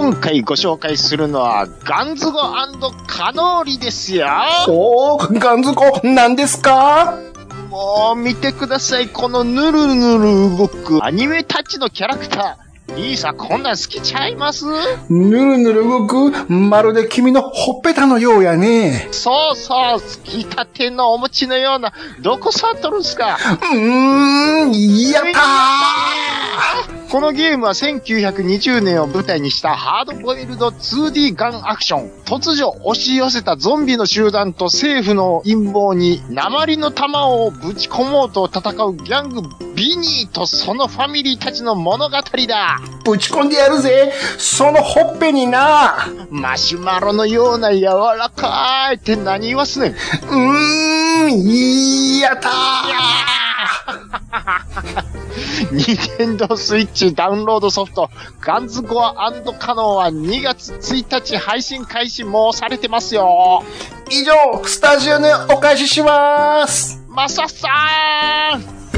今回ご紹介するのは、ガンズゴ&カノーリですよ。 おー、ガンズゴ、何ですか？ もう見てください。このぬるぬる動くアニメタッチのキャラクター。兄さん、こんなん好きちゃいます？ ぬるぬる動く、まるで君のほっぺたのようやね。 そうそう、つきたてのお餅のような、どこ触っとるんすか？ やったー！ このゲームは1920年を舞台にしたハードボイルド 2D ガンアクション。突如押し寄せたゾンビの集団と政府の陰謀に鉛の弾をぶち込もうと戦うギャングビニーとそのファミリーたちの物語だ。 ぶち込んでやるぜ、そのほっぺにな。 マシュマロのような柔らかいって何言わすねん。 やったー。 ニンテンドースイッチダウンロードソフトガンズゴア&カノンは2月1日配信開始もされてますよ。 以上、スタジオにお返しします。 マサさん。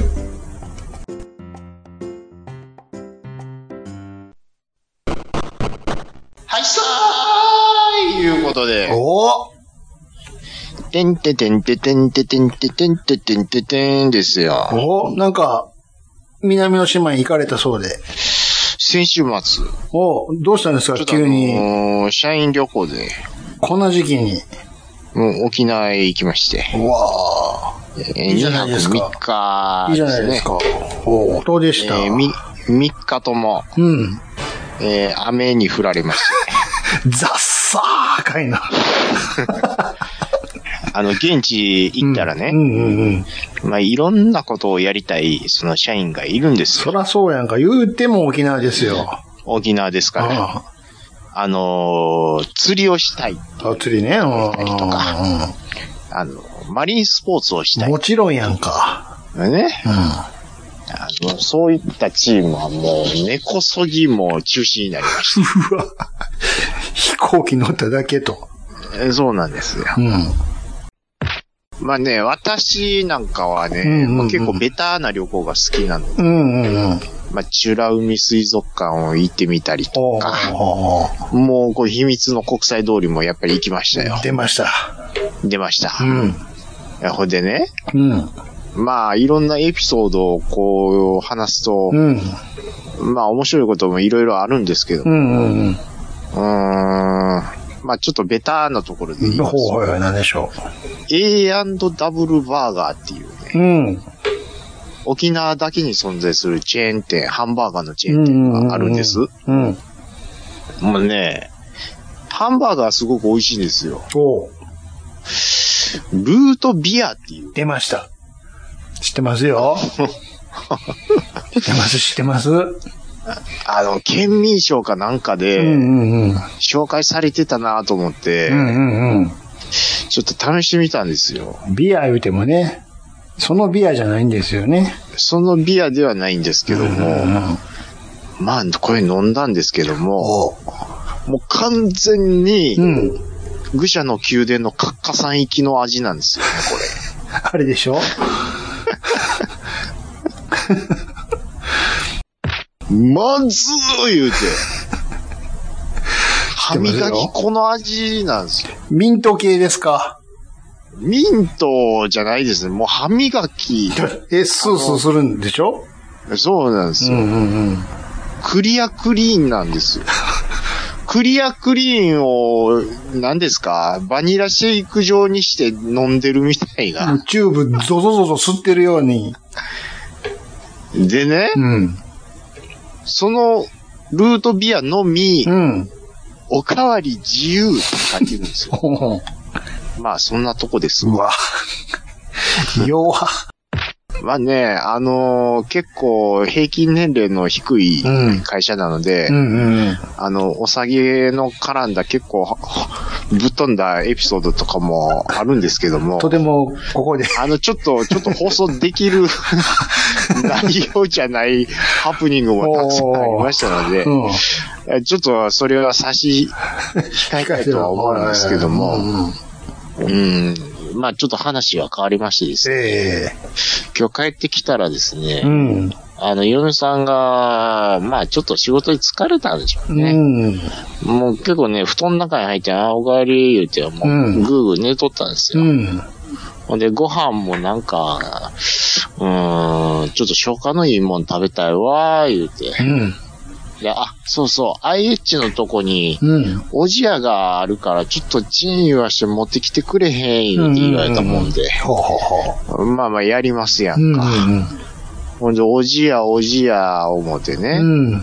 はいさーいうことで。 おてんててんててんててんててんててんててんですよ。 なんか、南の島に行かれたそうで。 先週末。 どうしたんですか、急に。 社員旅行で。 こんな時期に。 もう沖縄へ行きまして。 うわー。いいじゃないですか。 2泊3日、ね。 いいじゃないですか。どうでした ？3日とも。雨に降られました。 ザッサーかいな。 現地行ったらね、まあ、いろんなことをやりたい、その社員がいるんですよ。 そらそうやんか。言うても沖縄ですよ。 沖縄ですから。釣りをしたい。 釣りね。 とか、マリンスポーツをしたい。 もちろんやんか。 ね。そういったチームはもう、根こそぎも中止になりました。 うわ。飛行機乗っただけと。 そうなんですよ。まあね、私なんかはね、結構ベターな旅行が好きなので、まあ、美ら海水族館を行ってみたりとか、もうこう秘密の国際通りもやっぱり行きましたよ。 出ました。 ほんでね、まあいろんなエピソードをこう話すと、まあ面白いこともいろいろあるんですけども、まあちょっとベターなところで言いますと、 何でしょう。A&W バーガーっていうね、沖縄だけに存在するチェーン店、ハンバーガーのチェーン店があるんです。もうね、ハンバーガーすごく美味しいんですよ。ルートビアっていう。 出ました。知ってますよ。知ってます。 県民賞かなんかで、紹介されてたなと思って、ちょっと試してみたんですよ。 ビア言うてもね、そのビアじゃないんですよね。 そのビアではないんですけども、まあ、これ飲んだんですけども、もう完全に、愚者の宮殿のカッカさん行きの味なんですよね、これ。 あれでしょまずー言うて。歯磨き粉の味なんですよ。 ミント系ですか？ ミントじゃないですね。もう歯磨き。 スースーするんでしょ？ そうなんですよ。クリアクリーンなんですよ。クリアクリーンを、何ですか？バニラシェイク状にして飲んでるみたいな。 チューブゾゾゾゾ吸ってるように。 でね、そのルートビアのみ、おかわり自由って書いてるんですよ。まあそんなとこです。 うわ。弱。 まあね、結構平均年齢の低い会社なので、お酒の絡んだ結構ぶっ飛んだエピソードとかもあるんですけども。 とても、ここで。 ちょっと放送できる内容じゃないハプニングもたくさんありましたので、ちょっとそれは差し控えたいとは思うんですけども、まあちょっと話は変わりましてですね。今日帰ってきたらですね、 嫁さんが、まあちょっと仕事に疲れたんでしょうね。もう結構ね、布団の中に入って、おかえり言うて、もう、ぐーぐー寝とったんですよ。ほんで、ご飯もなんか、ちょっと消化のいいもん食べたいわー、言うて。で、そうそう、IH のとこに、おじやがあるから、ちょっとチン言わして持ってきてくれへん、言うて言われたもんで。まあまあ、やりますやんか。ほんで、おじや、思ってね。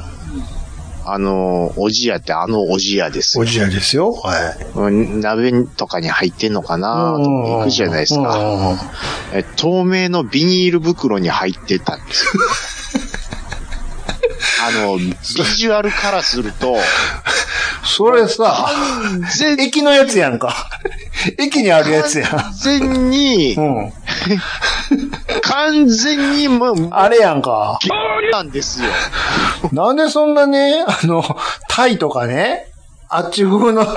おじやっておじやですよ。 おじやですよ。はい。 鍋とかに入ってんのかなと思って行くじゃないですか。透明のビニール袋に入ってたんですよ。ビジュアルからすると、 それさ、駅のやつやんか。駅にあるやつやん。完全にもう、あれやんか。 なんですよ。 なんでそんなね、タイとかね、あっち風の、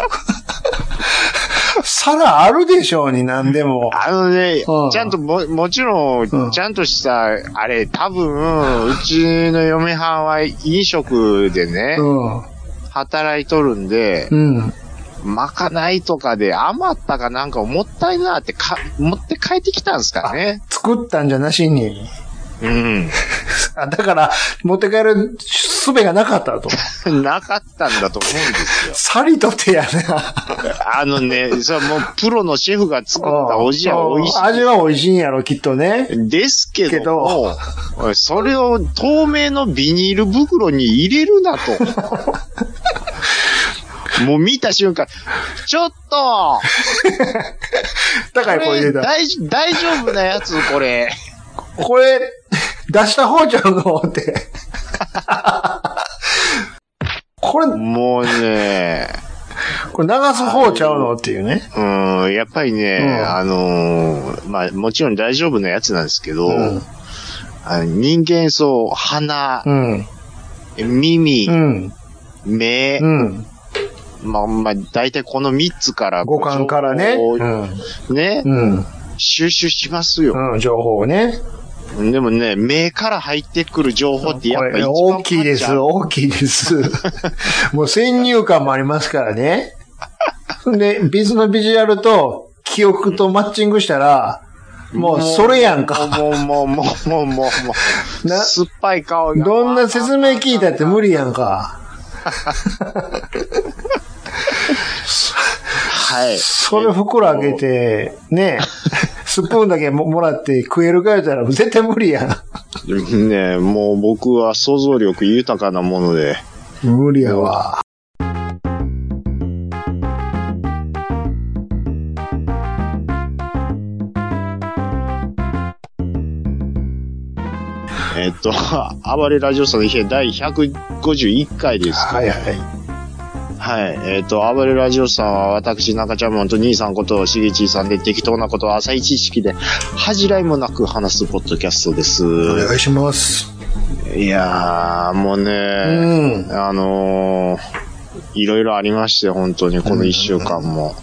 皿あるでしょうに、なんでも。 ちゃんともちろん、ちゃんとした、あれ、多分、うちの嫁はんは飲食でね、働いとるんで、まかないとかで余ったかなんかもったいなって持って帰ってきたんですかね。 作ったんじゃなしに。だから、持って帰る術がなかったと。 なかったんだと思うんですよ。 さりとてやな。 それはもうプロのシェフが作ったおじや美味しい。 味は美味しいんやろ、きっとね。 ですけど、それを透明のビニール袋に入れるなと。もう見た瞬間、ちょっとだからこれ入れた。 大丈夫なやつ、これ。 これ、出した方ちゃうのって。これ、 もうね、 これ流す方ちゃうのっていうね。 やっぱりね、まあ、もちろん大丈夫なやつなんですけど、人間そう、鼻、耳、目、まあ、大体この3つから、 五感からね。 収集しますよ。 情報をね。 でもね、目から入ってくる情報ってやっぱ一番大きいです。もう先入観もありますからね。で、ビジュアルと記憶とマッチングしたら、もうそれやんか。 もう。酸っぱい顔が。 どんな説明聞いたって無理やんか。 はい。 それ袋開けて、ね、スプーンだけもらって食えるか言ったら絶対無理やん。 ね、もう僕は想像力豊かなもので。 無理やわ。 暴れラジオさんの日第151回です。 はいはい。 はい。暴れラジオさんは私、中ちゃんもんと兄さんことしげちーさんで適当なことを浅い知識で恥じらいもなく話すポッドキャストです。 お願いします。 いやー、もうね、いろいろありまして、本当にこの1週間も。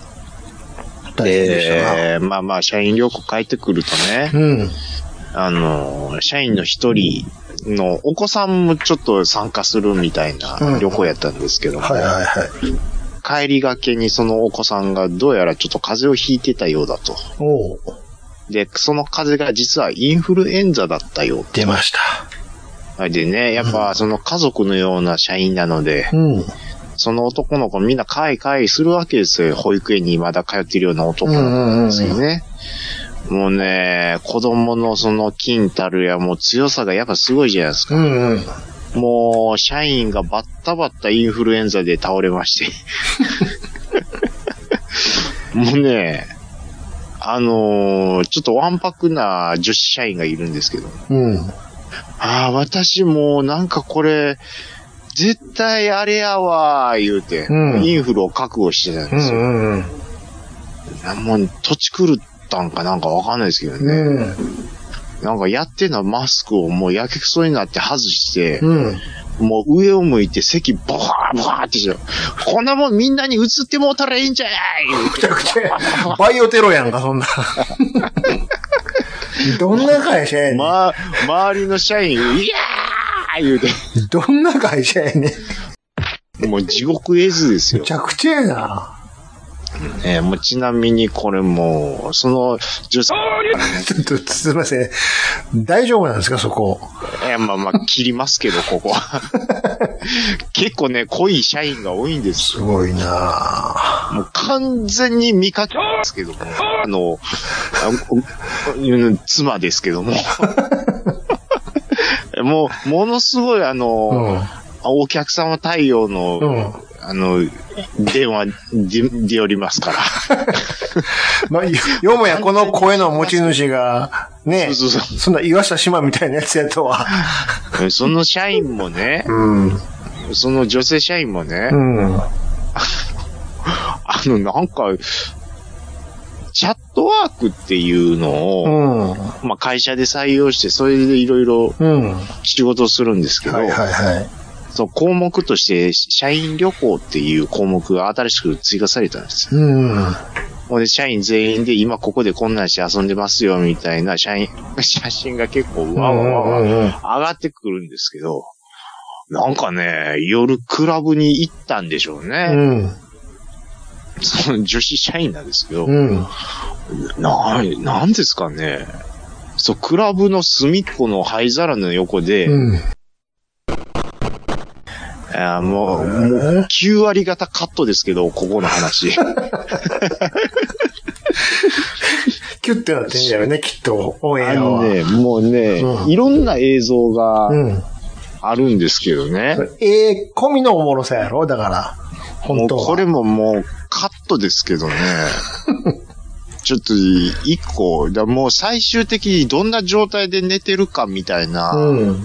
まあまあ、社員旅行帰ってくるとね、社員の一人のお子さんもちょっと参加するみたいな旅行やったんですけども、帰りがけにそのお子さんがどうやらちょっと風邪をひいてたようだと。で、その風邪が実はインフルエンザだったよ。 出ました。 でね、やっぱその家族のような社員なので、その男の子みんなかいするわけですよ。保育園にまだ通っているような男の子なんですよね。もうね、子供のその筋たるやもう強さがやっぱすごいじゃないですか。もう、社員がバッタバッタインフルエンザで倒れまして。もうね、ちょっとわんぱくな女子社員がいるんですけど。私もなんかこれ、絶対あれやわー言うて、インフルを覚悟してたんですよ。もう土地狂ったんかなんかわかんないですけどね。なんかやってんのはマスクをもうやけくそになって外して、もう上を向いて席ボワーってして、こんなもんみんなに映ってもうたらいいんじゃないくちゃくちゃ、バイオテロやんか、そんな。どんな会社やねん。 周りの社員、いや言うて。 どんな会社やねん。もう地獄絵図ですよ。 めちゃくちゃやな。 もうちなみにこれも、その女性、 ちょっとすいません。大丈夫なんですか、そこ。 まあ、切りますけど、ここは。結構ね、濃い社員が多いんです。 すごいなもう完全に見かけですけども、妻ですけども。もう、ものすごいお客様対応の、電話でおりますから。 まあ、よもやこの声の持ち主が、ね、そんな岩下島みたいなやつやとは。 その社員もね、その女性社員もね、なんか、チャットワークっていうのを、まあ会社で採用して、それでいろいろ仕事をするんですけど、そう、項目として、社員旅行っていう項目が新しく追加されたんですよ。で、社員全員で今ここでこんなんして遊んでますよ、みたいな写真が結構わわ上がってくるんですけど、なんかね、夜クラブに行ったんでしょうね。その女子社員なんですけど、なんですかね。そう、クラブの隅っこの灰皿の横で、もう9割方カットですけど、ここの話。 キュッてなってんじゃよね、きっと、オンエアは。 もうね、いろんな映像があるんですけどね。 込みのおもろさやろだから、本当は。 これももうカットですけどね。ちょっと一個、もう最終的にどんな状態で寝てるかみたいな、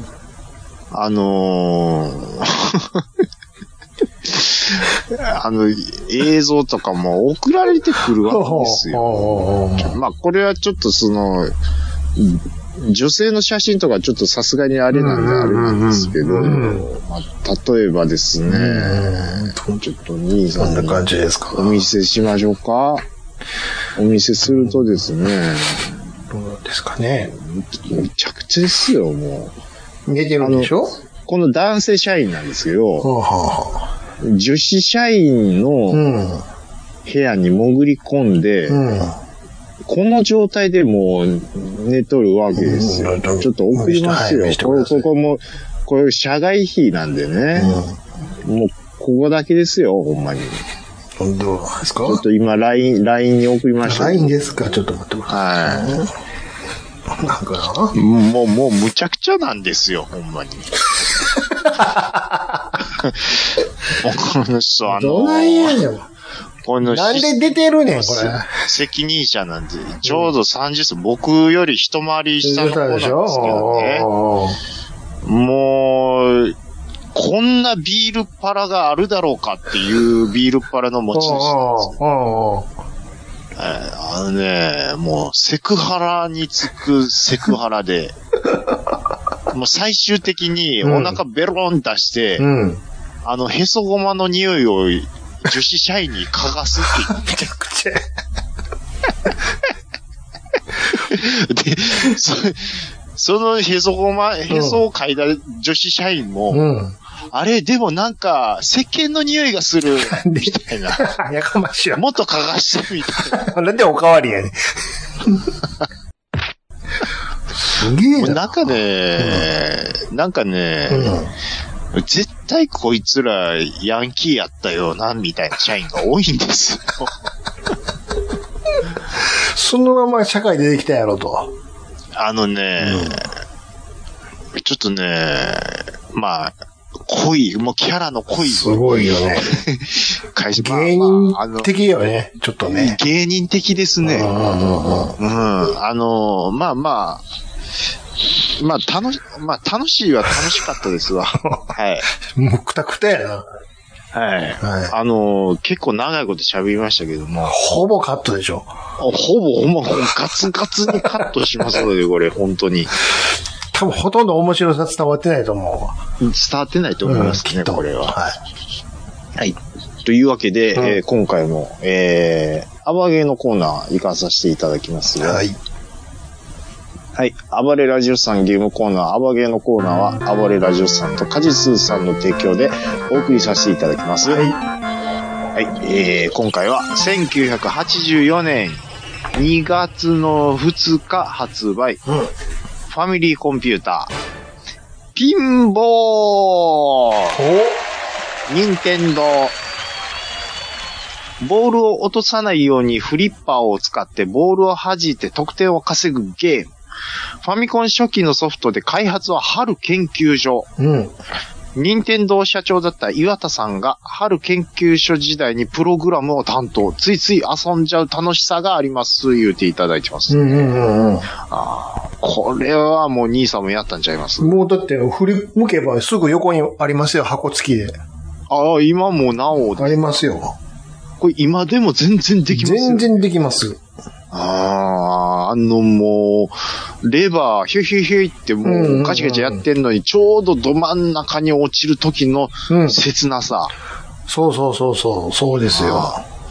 映像とかも送られてくるわけですよ。まあ、これはちょっと女性の写真とかちょっとさすがにあれなんですけど、まあ、例えばですね、ちょっと兄さんにお見せしましょうか。お見せするとですね、 どうですかね。 めちゃくちゃですよ、もう。寝てるんでしょ？ この男性社員なんですけど、女子社員の部屋に潜り込んで、この状態でもう寝とるわけですよ。ちょっと送りますよ。ここも、これ社外費なんでね。もう、ここだけですよ、ほんまに。 どうですか？ ちょっと今、LINE に送りました。 LINE ですか？ちょっと待ってください。なんかな？ もうむちゃくちゃなんですよ、ほんまに。この人、 どないやねん。なんで出てるねん、これ。 責任者なんで、ちょうど30歳、僕より一回り下の子なんですけどね。もう、こんなビールパラがあるだろうかっていうビールパラの持ち主なんですよ。もうセクハラにつくセクハラで、もう最終的にお腹ベロン出して、へそごまの匂いを女子社員に嗅がすっていう。 めちゃくちゃ。 で、そのへそを嗅いだ女子社員も、あれ、でもなんか、石鹸の匂いがする、みたいな。 やかましいわ。 もっと嗅がしてみたいな。 なんでおかわりやねん。すげえな。 なんかね、絶対こいつらヤンキーやったよな、みたいな社員が多いんですよ。 そのまま社会出てきたやろと。 ちょっとね、まあ、濃い、もうキャラの濃い。 すごいよね。芸人的よね、ちょっとね。 芸人的ですね。まあ楽しいは楽しかったですわ。はい。 もうくたくたやな。 はい。結構長いこと喋りましたけども。 ほぼカットでしょ。 ほぼガツガツにカットしますので、これ、本当に。 多分ほとんど面白さ伝わってないと思う。伝わってないと思いますね、これは。 はい。 はい。というわけで、今回も、アバゲーのコーナー行かさせていただきますよ。 はい。 はい。暴れラジオさんゲームコーナー、暴ゲーのコーナーは、暴れラジオさんとカジスーさんの提供でお送りさせていただきます。はい。はい。今回は1984年2月の2日発売。ファミリーコンピューター。ピンボール。任天堂。ボールを落とさないようにフリッパーを使ってボールを弾いて得点を稼ぐゲーム。ファミコン初期のソフトで開発は春研究所。任天堂社長だった岩田さんが春研究所時代にプログラムを担当。ついつい遊んじゃう楽しさがあります。言うていただいてます。これはもう兄さんもやったんちゃいます？ もうだって振り向けばすぐ横にありますよ、箱付きで。 ああ、今もなお。 ありますよ。 これ今でも全然できますよ。 全然できます。 もう、レバー、ヒュヒュヒュってもう、ガチガチやってんのに、ちょうどど真ん中に落ちる時の切なさ。 そうですよ。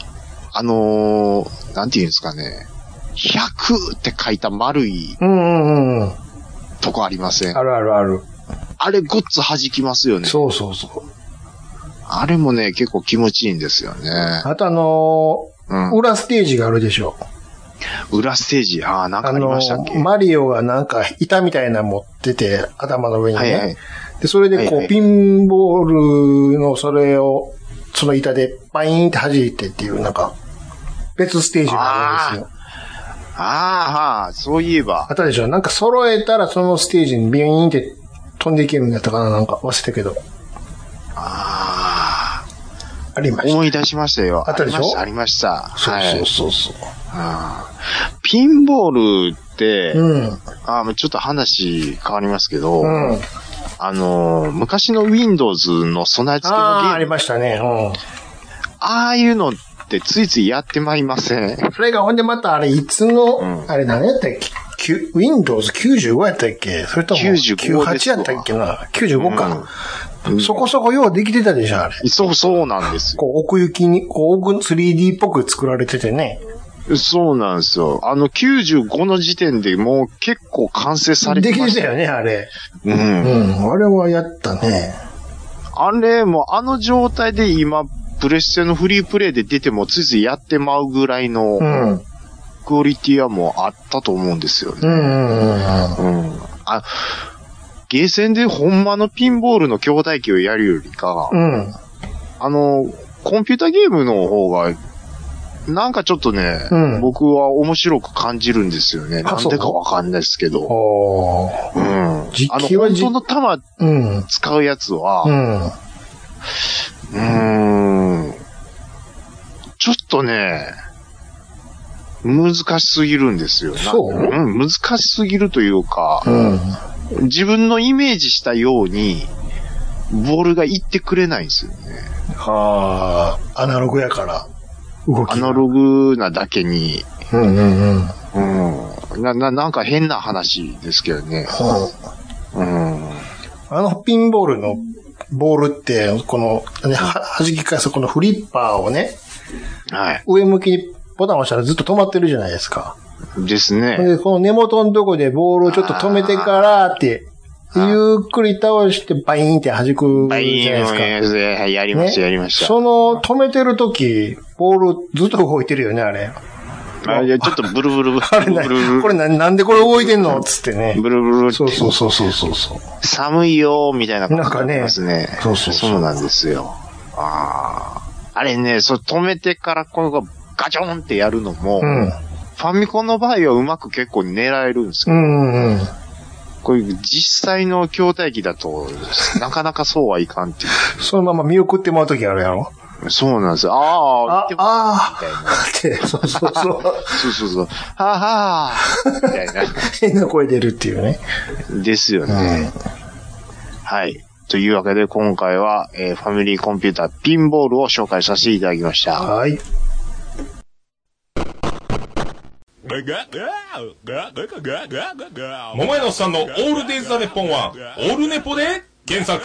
なんていうんですかね。100って書いた丸い、とこありません？ ある。 あれごっつ弾きますよね。 そう。 あれもね、結構気持ちいいんですよね。 あと裏ステージがあるでしょ。 裏ステージ、なんかありましたっけ？ マリオがなんか板みたいなの持ってて、頭の上にね。 はい。 で、それでこう、ピンボールのそれを、その板でバイーンって弾いてっていう、なんか、別ステージがあるんですよ。 そういえば。 あったでしょ。なんか揃えたらそのステージにビーンって飛んでいけるんだったかな、なんか忘れたけど。ありました。 思い出しましたよ。 あったでしょ？ ありました。 そう。 ピンボールって、ちょっと話変わりますけど、昔の Windows の備え付けのゲーム。 ありましたね。 ああいうのってついついやってまいりません？ それがほんでまたあれいつの、あれ何やったっけ？Windows 95やったっけ？それとも98やったっけな？ 95 か。そこそこようできてたでしょ、あれ。 そうなんですよ。 こう奥行きに、3D っぽく作られててね。 そうなんですよ。95の時点でもう結構完成されてました。 できてたよね、あれ。あれはやったね。 あれも状態で今、プレステのフリープレイで出てもついついやってまうぐらいの、クオリティはもうあったと思うんですよね。ゲーセンでほんまのピンボールの兄弟機をやるよりか、コンピュータゲームの方が、なんかちょっとね、僕は面白く感じるんですよね。なんでかわかんないですけど。本当の弾使うやつは、ちょっとね、難しすぎるんですよ。難しすぎるというか、自分のイメージしたように、ボールがいってくれないんですよね。 アナログやから。 アナログなだけに。なんか変な話ですけどね。 ピンボールのボールって、この、弾き返すこのフリッパーをね、上向きにボタンを押したらずっと止まってるじゃないですか。 ですね。 で、この根元のとこでボールをちょっと止めてからって、ゆっくり倒してバイーンって弾くじゃないですか。 やりました。 その止めてるとき、ボールずっと動いてるよね、あれ。 ちょっとブルブル。 これなんでこれ動いてんのつってね。 ブルブル。 そう。 寒いよみたいなことなんかね。 そうなんですよ。あれね、止めてからこのガチョンってやるのも、ファミコンの場合はうまく結構狙えるんですけど、こういう実際の筐体機だと、なかなかそうはいかんっていう。 そのまま見送ってもらうときあるやろ？ そうなんですよ。みたいな。 そう。 そう。はみたいな。 変な声出るっていうね。 ですよね。はい。というわけで今回は、ファミリーコンピューターピンボールを紹介させていただきました。 はい。 桃屋のおっさんのオールデイズ・ザ・ネッポンはオールネポで検索。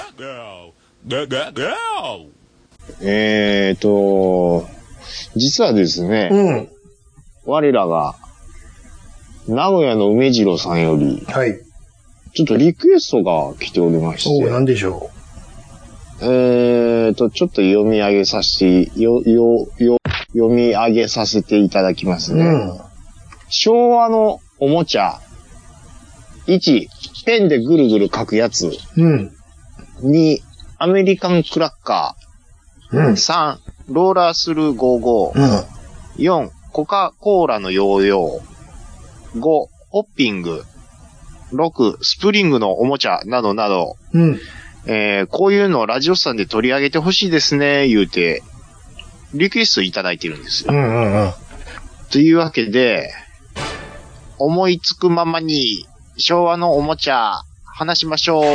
実はですね、我らが名古屋の梅次郎さんより、 はい。 ちょっとリクエストが来ておりまして。 なんでしょう。ちょっと読み上げさせて、読み上げさせていただきますね。昭和のおもちゃ。1、ペンでぐるぐる書くやつ。2、アメリカンクラッカー。3、ローラースルー55。4、コカ・コーラのヨーヨー。5、ホッピング。6、スプリングのおもちゃなどなど。こういうのをラジオさんで取り上げてほしいですね、言うて、リクエストいただいてるんですよ。というわけで、思いつくままに昭和のおもちゃ話しましょう。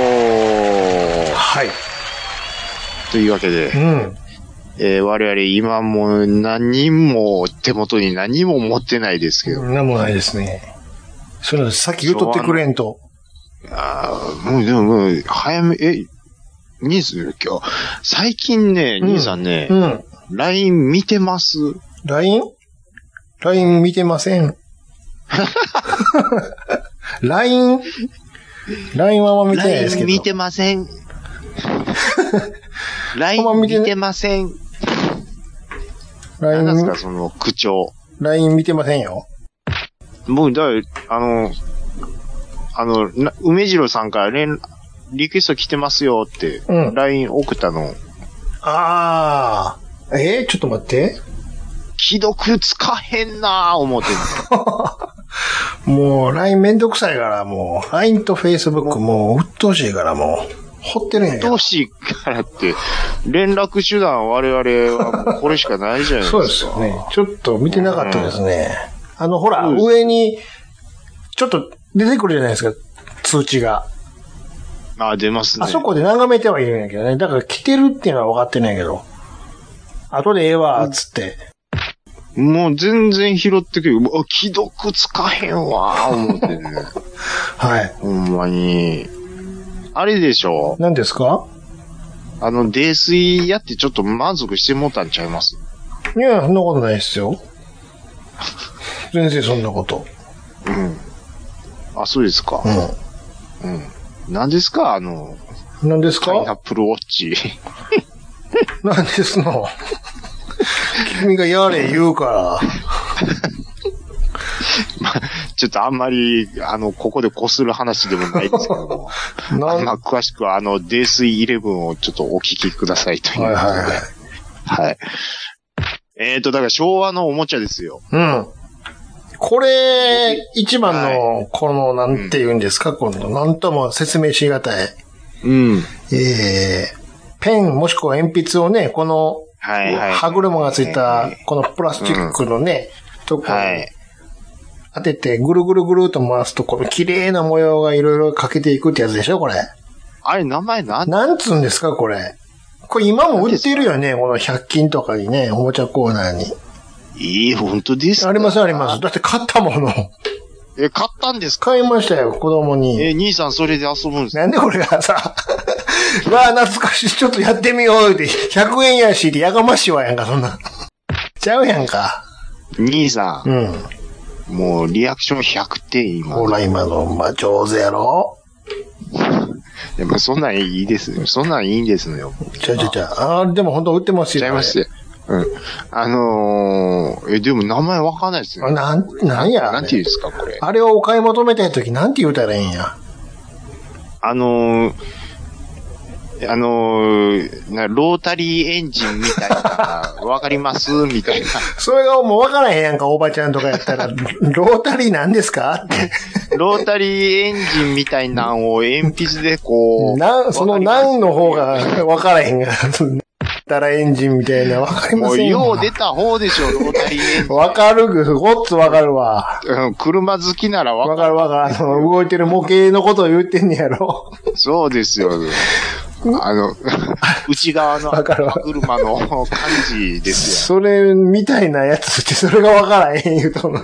はい。 というわけで、我々今も何も手元に何も持ってないですけど。 何もないですね。それさっき言うとってくれんと。 でも、早め、兄さん、今日、最近ね、兄さんね、LINE 見てます？ LINE 見てません。LINE はあんま見てないですけど。 LINE 見てません。LINE 見てません。何ですか、その口調。 LINE 見てませんよ。 もう、梅次郎さんからリクエスト来てますよって、LINE 送ったの。 ちょっと待って。 既読つかへんなぁ、思ってんもう LINE めんどくさいから、もう LINE と Facebook もう鬱陶しいから、もう掘ってるんや。 鬱陶しいからって、連絡手段我々はもうこれしかないじゃないですか。 そうですよね。ちょっと見てなかったですね。ほら、上に、ちょっと出てくるじゃないですか、通知が。 出ますね。 あそこで眺めてはいるんやけどね。だから来てるっていうのは分かってないけど。後でええわ、つって。 もう全然拾ってくる。既読つかへんわ、思ってね。 はい。 ほんまに。あれでしょ？ 何ですか？ 泥酔やってちょっと満足してもったんちゃいます？ いや、そんなことないですよ。全然そんなこと。 そうですか。何ですか何ですか？ パイナップルウォッチ。 何ですの？君がやれ言うから。 ちょっとあんまり、ここでこする話でもないですけども。詳しくは泥酔11をちょっとお聞きくださいということで。はい。だから昭和のおもちゃですよ。 これ、一番の、なんて言うんですか、今度。なんとも説明しがたい。ペンもしくは鉛筆をね、この、歯車がついた、このプラスチックのね、とこに当てて、ぐるぐるぐると回すと、この綺麗な模様がいろいろかけていくってやつでしょ、これ。 あれ、名前なんつうんですか、これ。これ今も売ってるよね、この100均とかにね、おもちゃコーナーに。 本当ですか？ あります、あります。だって買ったもの。 買ったんですか？ 買いましたよ、子供に。 兄さんそれで遊ぶんですか？ なんでこれがさ、懐かしい、ちょっとやってみようって、100円やし、やがましいわやんか、そんな。ちゃうやんか。 兄さん。もう、リアクション100点、今。 ほら、今の、上手やろ？ でも、そんなんいいですよ。そんなんいいんですのよ。 でも本当売ってますよ。 ちゃいますよ。でも名前わかんないですよ。 なんや。 なんて言うんですか、これ。 あれをお買い求めたいときなんて言うたらいいんや。 ロータリーエンジンみたいな、わかりますみたいな。 それがもうわからへんやんか、おばちゃんとかやったら、ロータリーなんですかって。 ロータリーエンジンみたいなのを鉛筆でこう。その何の方がわからへんが。たらエンジンみたいな、わかりませんよ。 もう、よう出た方でしょ、ロータリーエンジン。 わかる、ごっつわかるわ。 車好きならわかる。動いてる模型のことを言ってんねやろ。 そうですよ。内側の車の感じですよ。それみたいなやつってそれがわからへん言うと。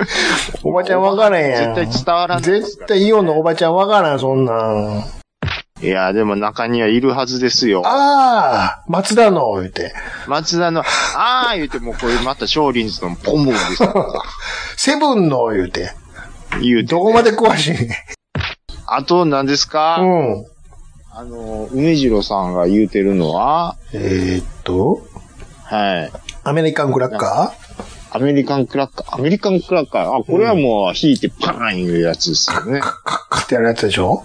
おばちゃんわからへんやん。 絶対伝わらない。 絶対イオンのおばちゃんわからん、そんなん。 いや、でも中にはいるはずですよ。 ああ、松田の、言うて。 松田の、言うてもこれまた少林寺のポムですよ。 セブンの、言うて。 言うて、ね。 どこまで詳しいね。 あと何ですか？ うん。 梅次郎さんが言うてるのははい。 アメリカンクラッカー？アメリカンクラッカー。これはもう引いてパーンいうやつですよね。 カッってやるやつでしょ？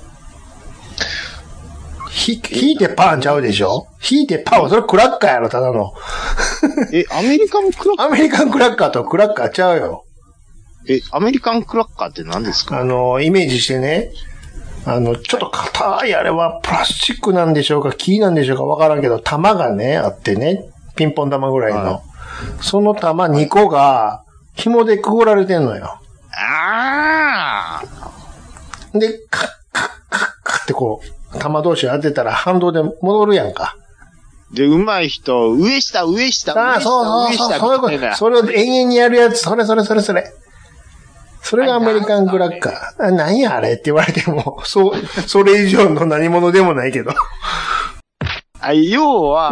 引いてパーンちゃうでしょ？引いてパーン、それクラッカーやろ、ただの。 アメリカンクラッカー？ アメリカンクラッカーとクラッカーちゃうよ。 アメリカンクラッカーって何ですか？ イメージしてね。ちょっと硬いあれはプラスチックなんでしょうか、木なんでしょうかわからんけど、玉がね、あってね、ピンポン玉ぐらいの。はい、その玉2個が、紐でくぐられてんのよ。で、カッってこう、玉同士当てたら反動で戻るやんか。 で、上手い人、上下。 そういうこと。それを延々にやるやつ、それ。それがアメリカンクラッカー。何やあれって言われても、それ以上の何者でもないけど。 要は、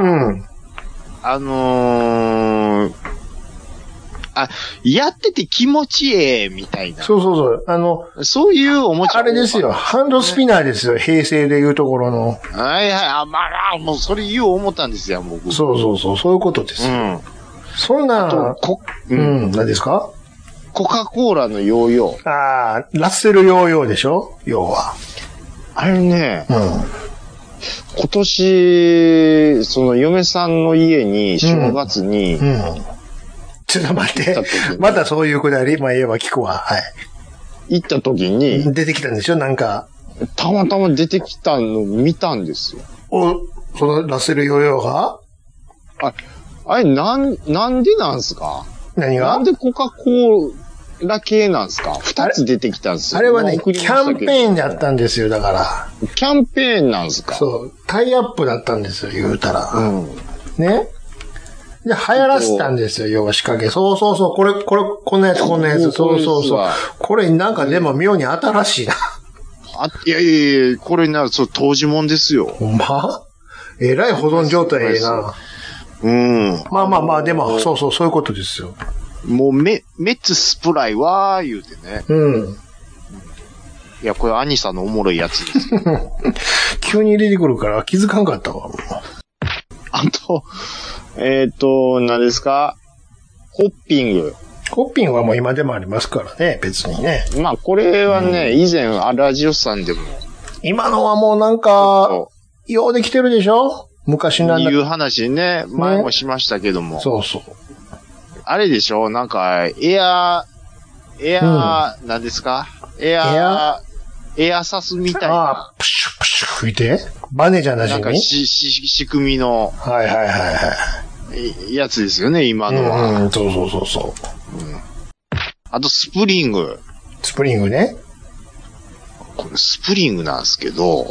やってて気持ちええみたいな。 そう。 そういうおもちゃ。 あれですよ。ハンドスピナーですよ。平成でいうところの。 もうそれ言う思ったんですよ、僕。 そういうことですよ。そんな、何ですか？ コカ・コーラのヨーヨー。 ラッセルヨーヨーでしょ？要は。 あれね、今年、その嫁さんの家に、正月に、 ちょっと待って。またそういうくだり、まあ言えば聞くわ。はい。 行った時に。 出てきたんでしょ？なんか。 たまたま出てきたの見たんですよ。 そのラッセルヨーヨーが？ あれ、なんでなんすか？ 何が？ なんでコカ・コーラ系なんすか？2つ出てきたんですよ。 あれはね、キャンペーンだったんですよ、だから。 キャンペーンなんすか？ そう。タイアップだったんですよ、言うたら。ね。で、流行らせたんですよ、要は仕掛け。そう。これ、こんなやつ。そう。これなんかでも妙に新しいな。 いや、これな、当時もんですよ。 ほんま？えらい保存状態ええな。まあ、でも、そういうことですよ。 もうメッツスプライは言うてね。いや、これアニサのおもろいやつですよ。 急に入れてくるから気づかんかったわ。 あと、何ですか？ホッピング。 ホッピングはもう今でもありますからね、別にね。 まあ、これはね、以前、ラジオさんでも。 今のはもうなんか、ようできてるでしょ？昔なんだ。 いう話ね、前もしましたけども。 そう。 あれでしょ？なんか、何ですか？エアサスみたいな。 プシュ吹いて？バネじゃなしに？ なんか仕組みの。 はい。 やつですよね、今のは。 そう。 あと、スプリング。 スプリングね。 これ、スプリングなんですけど。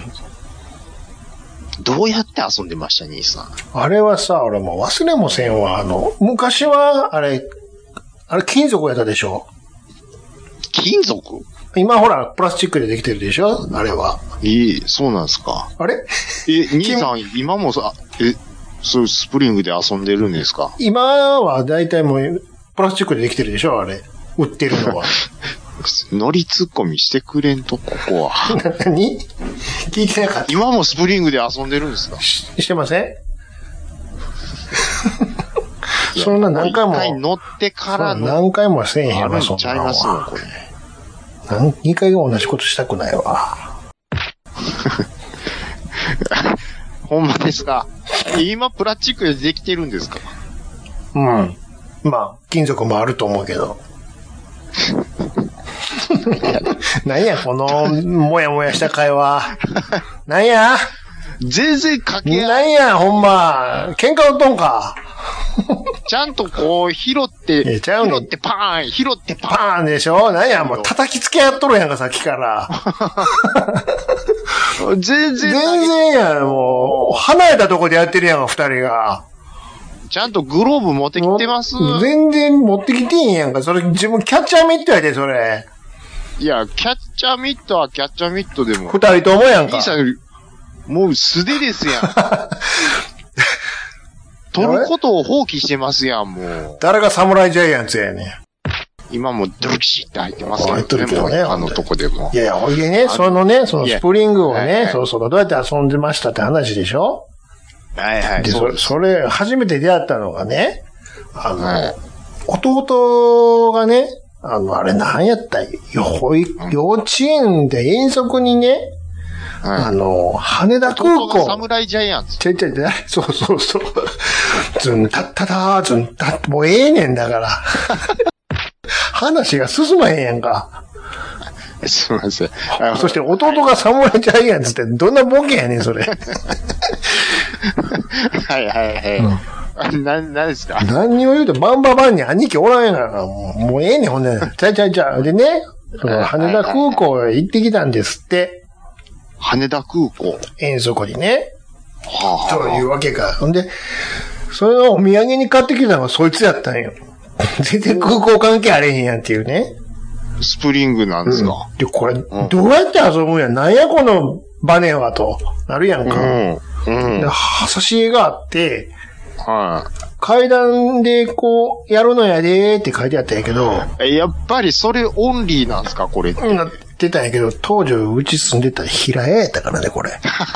どうやって遊んでました、兄さん。 あれはさ、俺もう忘れもせんわ。昔は、あれ金属やったでしょ？ 金属？ 今ほら、プラスチックでできてるでしょ？あれは。 そうなんですか。 あれ？ 兄さん、今もさ、そういうスプリングで遊んでるんですか？ 今はだいたいもう、プラスチックでできてるでしょ？あれ。売ってるのは。 乗りツッコミしてくれんと、ここは。 何？聞いてなかった。 今もスプリングで遊んでるんですか？ してません？そんな何回も。 一回乗ってからの。 何回もせえへんわ、 そんな。ちゃいますよ、これ。 2回も同じことしたくないわ。 ほんまですか？今プラスチックでできてるんですか？ まあ、金属もあると思うけど。何や、この、もやもやした会話。何や？ 全然かけ何や、ほんま。喧嘩売っとんか。 ちゃんとこう、拾ってパーン、拾ってパーンでしょ？何や、もう叩きつけやっとるやんか、さっきから。 全然や、もう、離れたとこでやってるやんか、二人が。 ちゃんとグローブ持ってきてます？ 全然持ってきてんやんか。それ、自分キャッチャーミットやで、それ。 いや、キャッチャーミットはキャッチャーミットでも。 二人ともやんか。 もう素手ですやん。取ることを放棄してますやん、もう。 誰がサムライジャイアンツやねん。 今もドルキシって入ってますけどね。 入ってるけどね。 あのとこでも。 いやいや、ほいでね、そのスプリングをね、そうそう、どうやって遊んでましたって話でしょ？ はいはい。 で、それ、初めて出会ったのがね、 はい、 弟がね、あれ何やった幼稚園で遠足にね、はい、羽田空港。 サムライジャイアンツ。 そうそうそう。ずんたったたーずんたもうええねんだから。話が進まへんやんか。 すみません。 そして弟がサムライジャイアンツってどんなボケやねん、それ。 はいはいはい。何ですか？ 何を言うと、バンババンに兄貴おらんやから、もうええねん、ほんで。ちゃう。でね、羽田空港へ行ってきたんですって。 羽田空港遠足にね。 はあ、 そういうわけか。ほんで、それをお土産に買ってきたのがそいつやったんよ。全然空港関係あれへんやんっていうね。 スプリングなんですか？ で、これ、どうやって遊ぶんや？なんやこのバネはと、なるやんか。で、差し絵があって、階段でこう、やるのやでーって書いてあったんやけど。 やっぱりそれオンリーなんですかこれって。 なってたんやけど、当時うち住んでた平屋やったからね、これ。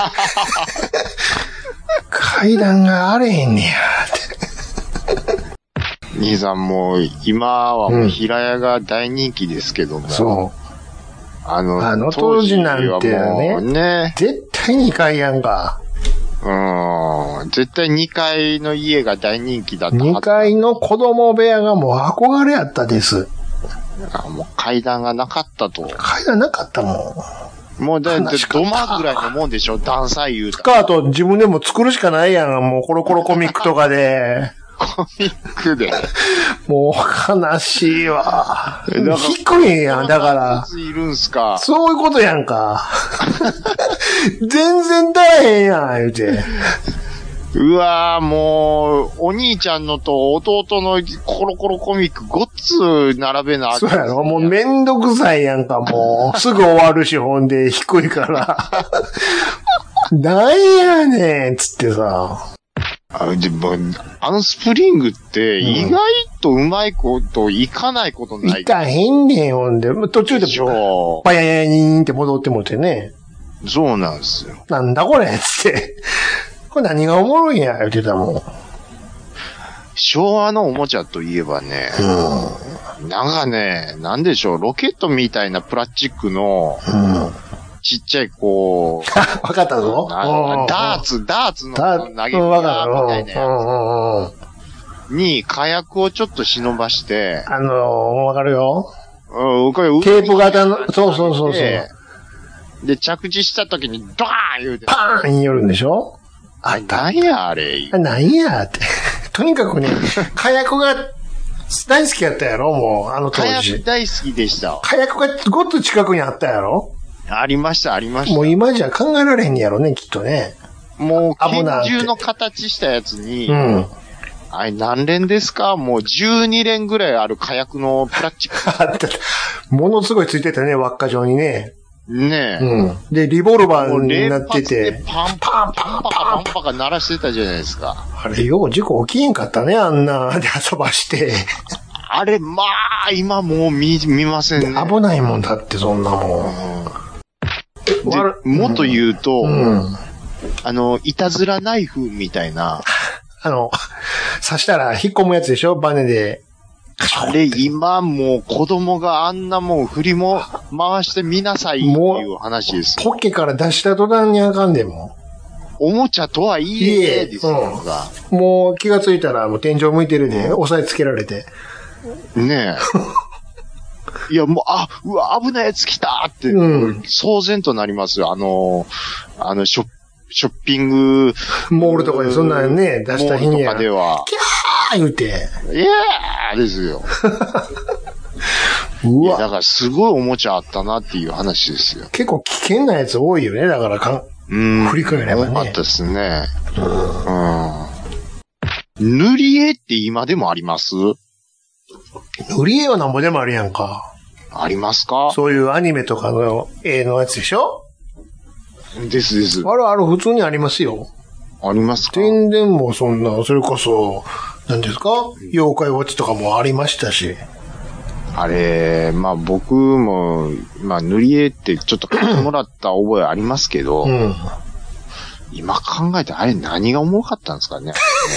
階段があれへんねや、って。 兄さんもう、今はもう平屋が大人気ですけども。 そう。当時なんてね、絶対2階やんか。 絶対2階の家が大人気だったはず。 2階の子供部屋がもう憧れやったです。 もう階段がなかったと。 階段なかったもん。 もうだって土間ぐらいのもんでしょ、段差言うた。 スカート自分でも作るしかないやん。もうコロコロコミックとかで。 コミックで。 もう悲しいわ。低いやん、だから。 いるんすか。 そういうことやんか。全然足らへんやん、言うて。 うわぁ、もう、お兄ちゃんのと弟のコロコロコミックごっつ並べなあかん。 そうやろ、もうめんどくさいやんか、もう。すぐ終わるし、ほんで、低いから。なんやねん、つってさ。 でも、スプリングって、意外とうまいこといかないことない。 いかへんねん、ほんで。途中で、パヤヤニーンって戻ってもってね。 そうなんですよ。 なんだこれ、つって。これ何がおもろいんや、言ってたもん。 昭和のおもちゃといえばね、なんかね、なんでしょう、ロケットみたいなプラスチックの、ちっちゃいこう、 わかったぞ。 ダーツの投げるみたいなやつに火薬をちょっと忍ばして、 わかるよ。 これテープ型の、そう。 で、着地した時にドーン言うて。 パーン言うんでしょ？ なんやあれ。 なんやって。とにかくね、火薬が大好きやったやろもう、当時。 火薬大好きでした。 火薬がごっつ近くにあったやろありました。 もう今じゃ考えられへんやろね、きっとね。 もう、拳銃の形したやつに、あれ何連ですか？もう12連ぐらいある火薬のプラスチック。 あった。ものすごいついてたね、輪っか状にね。 ねえ。で、リボルバーになってて。 パンパカ鳴らしてたじゃないですか。 あれ、よう事故起きへんかったね、あんなで遊ばして。 あれ、まあ、今もう見ませんね。 危ないもんだって、そんなもん。 もっと言うと、いたずらナイフみたいな。 刺したら引っ込むやつでしょ？バネで。 あれ、今もう子供があんなもん振りも回してみなさいっていう話です。 ポッケから出した途端にあかんでも。 おもちゃとはいえですよ、 もう気がついたらもう天井向いてるで、押さえつけられて。 ねえ。いや、もう、うわ、危ないやつ来たって、騒然となりますよ。ショッピングモールとかでそんなね、出した日には。 とかでは。 キャー言うて。 いやーですよ。 うわ。 だからすごいおもちゃあったなっていう話ですよ。 結構危険なやつ多いよね。だから振り返ればね。 多かったですね。塗り絵って今でもあります？ 塗り絵はなんぼでもあるやんか。 ありますか？ そういうアニメとかの絵のやつでしょ？ ですです。 ある、普通にありますよ。 ありますか？ 全然もうそんな、それこそ、何ですか？妖怪ウォッチとかもありましたし。 あれ、まあ僕も、まあ塗り絵ってちょっと買ってもらった覚えありますけど、今考えてあれ何がおもろかったんですかね。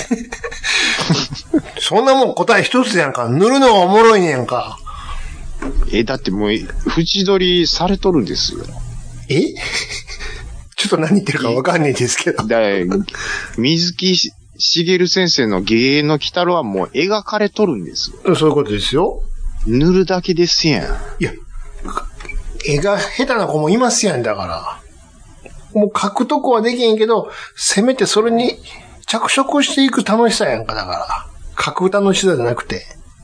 そんなもん答え一つやんか。塗るのがおもろいねんか。 だってもう、縁取りされとるんですよ。 ちょっと何言ってるかわかんないですけど。 水木しげる先生の芸の鬼太郎はもう描かれとるんですよ。そういうことですよ。 塗るだけですやん。 いや、絵が下手な子もいますやん、だから。もう描くとこはできへんけど、せめてそれに着色していく楽しさやんか、だから。描く楽しさじゃなくて。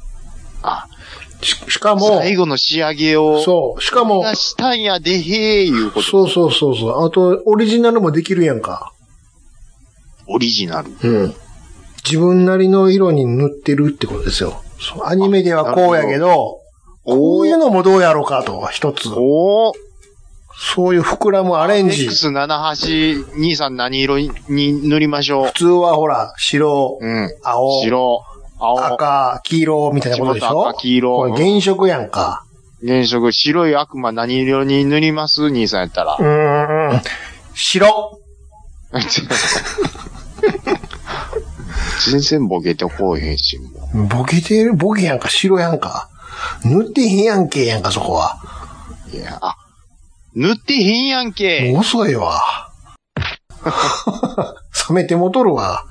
しかも、 最後の仕上げを、 そう、しかも、 したんやでへーいうこと。 そう。あと、オリジナルもできるやんか。 オリジナル。 自分なりの色に塗ってるってことですよ。そうアニメではこうやけど、こういうのもどうやろうかと、一つ。そういう膨らむアレンジ。 X78、兄さん何色に塗りましょう。 普通はほら、白、青。赤、黄色みたいなことでしょ？ 赤、黄色。 これ原色やんか。 原色、白い悪魔何色に塗ります兄さんやったら。 白。 全然ボケてこうへんし、もう。ボケやんか、白やんか。塗ってへんやんけやんか、そこは。 いや、塗ってへんやんけ。 もう遅いわ。冷めてもとるわ。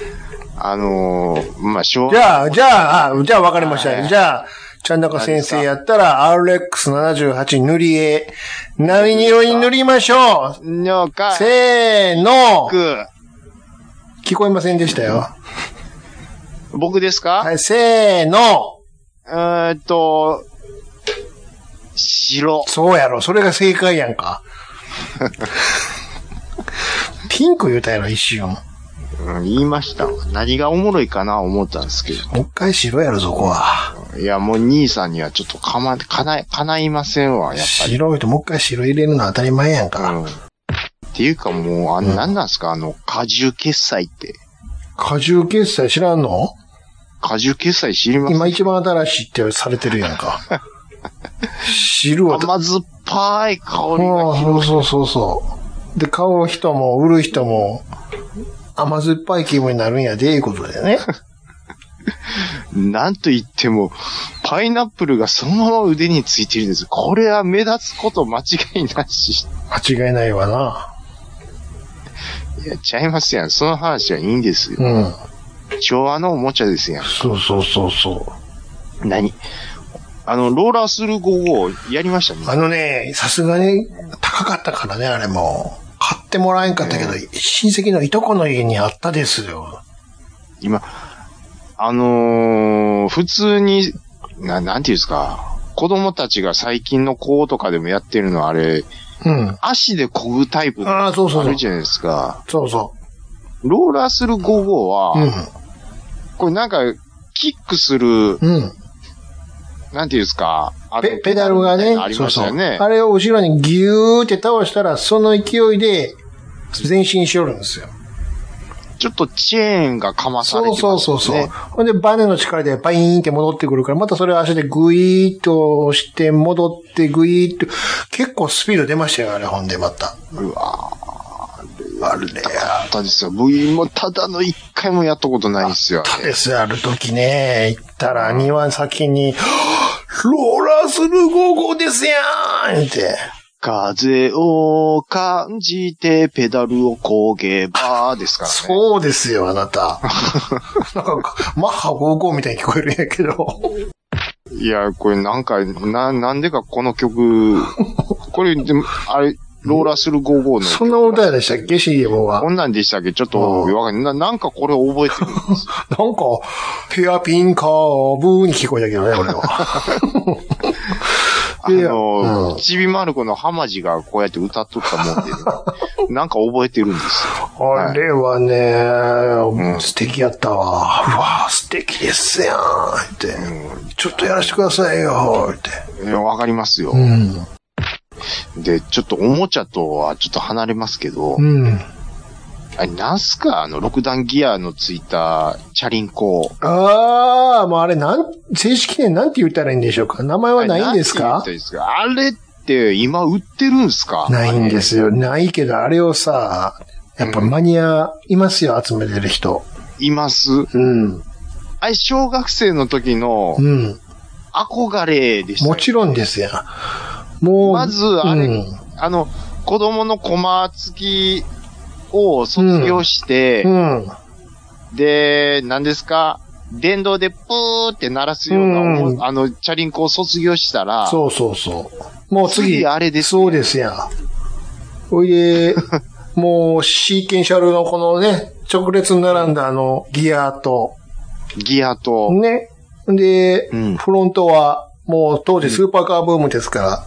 まあ、 じゃあ分かりました。じゃあ、ちゃんなか先生やったら、RX78 塗り絵。何色に塗りましょうせーの。聞こえませんでしたよ。 僕ですか？ はい、せーの。 白。 そうやろ。それが正解やんか。ピンク言うたやろ、一瞬。 言いました。何がおもろいかな思ったんですけど。 もう一回白やろ、そこは。 いや、もう兄さんにはちょっとかないませんわ、やっぱり。 白いともう一回白入れるのは当たり前やんか。 っていうかもう、何なんすか過重決済って。 過重決済知らんの？ 過重決済知ります？ 今一番新しいってされてるやんか。知るわ。 甘酸っぱい香りがそう。で、買う人も売る人も、甘酸っぱい気分になるんやで、いうことだよね。 なんと言っても、パイナップルがそのまま腕についてるんです。これは目立つこと間違いなし。 間違いないわな。 いや、ちゃいますやん。その話はいいんですよ。昭和のおもちゃですやん。 そう。 何？ローラースル55やりましたね。 さすがに高かったからね、あれも。買ってもらえんかったけど、親戚のいとこの家にあったですよ。 今、普通に、なんていうんですか、子供たちが最近の子とかでもやってるのはあれ、足で漕ぐタイプあるじゃないですか。 そう。 ローラースル55は、これなんか、キックする、なんていうんですか、 ペダルがね、 ありましたよね。 あれを後ろにギューって倒したら、その勢いで前進しよるんですよ。 ちょっとチェーンがかまされてますね。 そう。ほんで、バネの力でバイーンって戻ってくるから、またそれを足でグイーッと押して戻ってグイーッと、結構スピード出ましたよ、あれ、ほんでまた。 うわあれやったですよ。V もただの一回もやったことないんですよ。 あったですよ、ある時ね。行ったら庭先に、ローラースル55ですやーんって。 風を感じてペダルを漕げばですからね。 そうですよ、あなた。なんか、マッハ55みたいに聞こえるんやけど。 いや、これなんか、なんでかこの曲、これ、でも、あれ、ローラースル55の。 そんな歌やでしたっけ ?CM は。 こんなんでしたっけちょっと、わかんない。なんかこれ覚えてるんですよ。なんか、ヘアピンカーブに聞こえたけどね、俺は。 ちびまる子の浜地がこうやって歌っとったもんで、ね、なんか覚えてるんですよ。 あれはね、素敵やったわ。うわ素敵ですやんって、ちょっとやらせてくださいよって。 いや、わかりますよ。 で、ちょっとおもちゃとはちょっと離れますけど、 うん。 あれ、なんすか6段ギアのついたチャリンコ。 ああ、もうあれ正式になんて言ったらいいんでしょうか？名前はないんですか？ あれって今売ってるんすか？ ないんですよ。ないけど、あれをさ、やっぱマニアいますよ、集めてる人。 います。 うん。 あれ、小学生の時の、憧れでした、 もちろんですや。もう。 まず、あれ、子供のコマ付きを卒業して、で、何ですか、電動でプーって鳴らすような、チャリンコを卒業したら、 そうそうそう。もう次あれです。 そうですや。おいで、もうシーケンシャルのこのね、直列に並んだギアと。ね。で、フロントは、もう当時スーパーカーブームですから、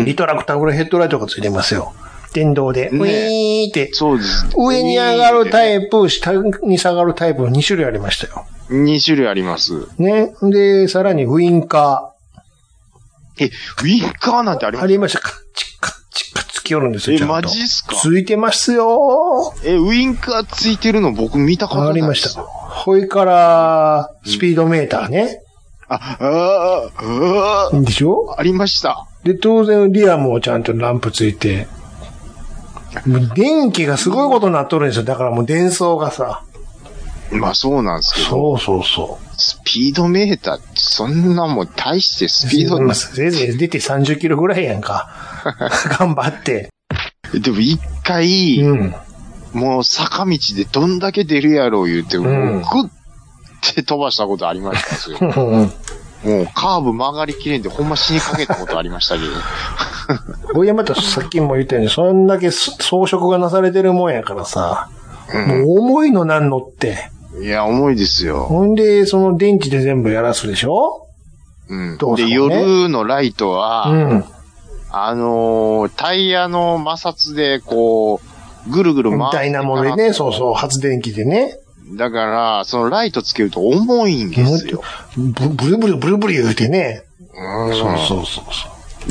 リトラクタブルヘッドライトがついてますよ。電動で。ウィーって。 そうです。 上に上がるタイプ、下に下がるタイプの2種類ありましたよ。 2種類あります。 ね。で、さらにウインカー。ウインカーなんてありますか？ ありました。カッチカッチカッつきよるんですよ。 マジっすか？ ついてますよ。 ウインカーついてるの僕見たことないですよ。 ありました。ほいから、スピードメーターね。でしょ？ ありました。 で、当然リアもちゃんとランプついて、もう電気がすごいことになっとるんですよ。だからもう電装がさ。 まあそうなんですけど。 そう。 スピードメーターってそんなもん大してスピードせいぜい出て30キロぐらいやんか。頑張って。 でも一回、もう坂道でどんだけ出るやろう言うて、もうグッて飛ばしたことありましたよ。もうカーブ曲がりきれんでほんま死にかけたことありましたけど。 これまたさっきも言ったように、そんだけ装飾がなされてるもんやからさ、もう重いのなんのって。 いや、重いですよ。 ほんで、その電池で全部やらすでしょ？ で、夜のライトは、タイヤの摩擦でこう、ぐるぐる回って。 ダイナモでね、そう、発電機でね。 だから、そのライトつけると重いんですよ。 ブルブル言うてね。そう。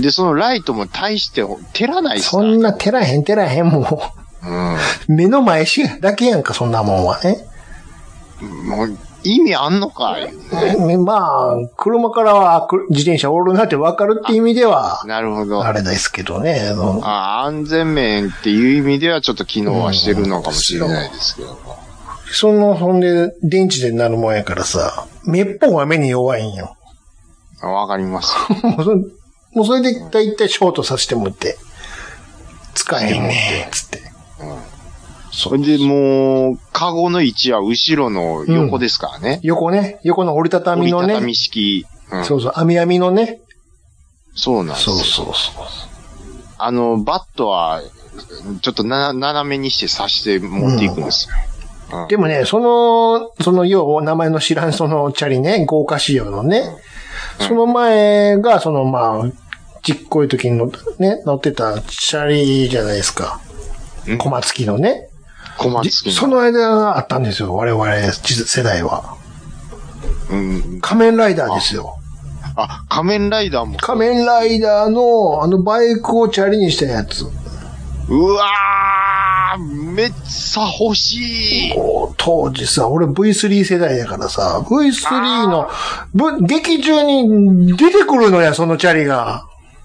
で、そのライトも大して照らないし。 そんな照らへん、もう。目の前だけやんか、そんなもんはね。 もう、意味あんのかい、 まあ、車からは自転車おるなって分かるっていう意味では。 なるほど。 あれですけどね。 安全面っていう意味ではちょっと機能はしてるのかもしれないですけども。 ほんで、電池でなるもんやからさ、めっぽんは目に弱いんよ。 わかります。 もうそれでだいたいショートさせてもって、使えへんねん、つって。 それでもう、カゴの位置は後ろの横ですからね。 横の折りたたみのね。 折りたたみ式。 そうそう、網網のね。 そうなんですよ。 そう。 バットは、ちょっと斜めにして刺して持っていくんですよ。 でもね、その要名前の知らんそのチャリね、豪華仕様のね。その前が、まあ、ちっこい時に乗ってたチャリじゃないですか。コマ付きのね。その間があったんですよ、我々世代は。仮面ライダーですよ。 仮面ライダーも。 仮面ライダーのバイクをチャリにしたやつ。 うわー、めっちゃ欲しい。 当時さ、俺 V3 世代だからさ、V3 の、劇中に出てくるのや、そのチャリが。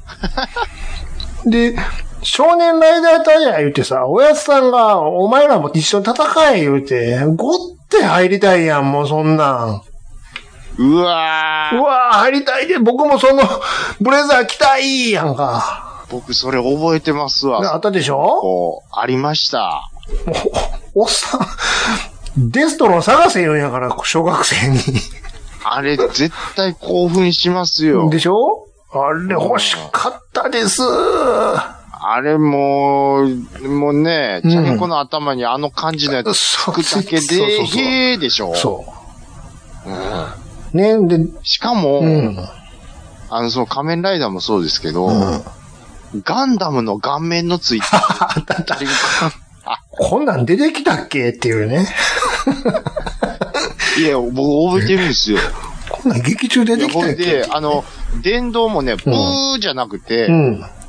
で、少年ライダー隊や言うてさ、おやつさんが、お前らも一緒に戦え言うて、ごって入りたいやん、もうそんなん。 うわー、 入りたいで、僕もその、ブレザー着たいやんか。 僕それ覚えてますわ。 あったでしょ？ ありました。 おっさん、デストロン探せよんやから、小学生に。 あれ、絶対興奮しますよ。 でしょ？あれ欲しかったです。 あれもうね、チャリンコの頭にあの感じのやつつくだけで、でしょ？ そう。ね、で、 しかも、その仮面ライダーもそうですけど、ガンダムの顔面のついたチャリンコ。 こんなん出てきたっけっていうね。 いや、僕覚えてるんですよ。 こんなん劇中出てきたっけで、電動もね、ブーじゃなくて、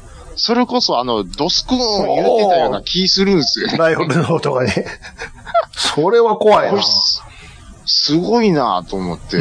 それこそドスコーン言ってたような気するんですよ。 ライフルの音がね。それは怖いな。 すごいなと思って、うん。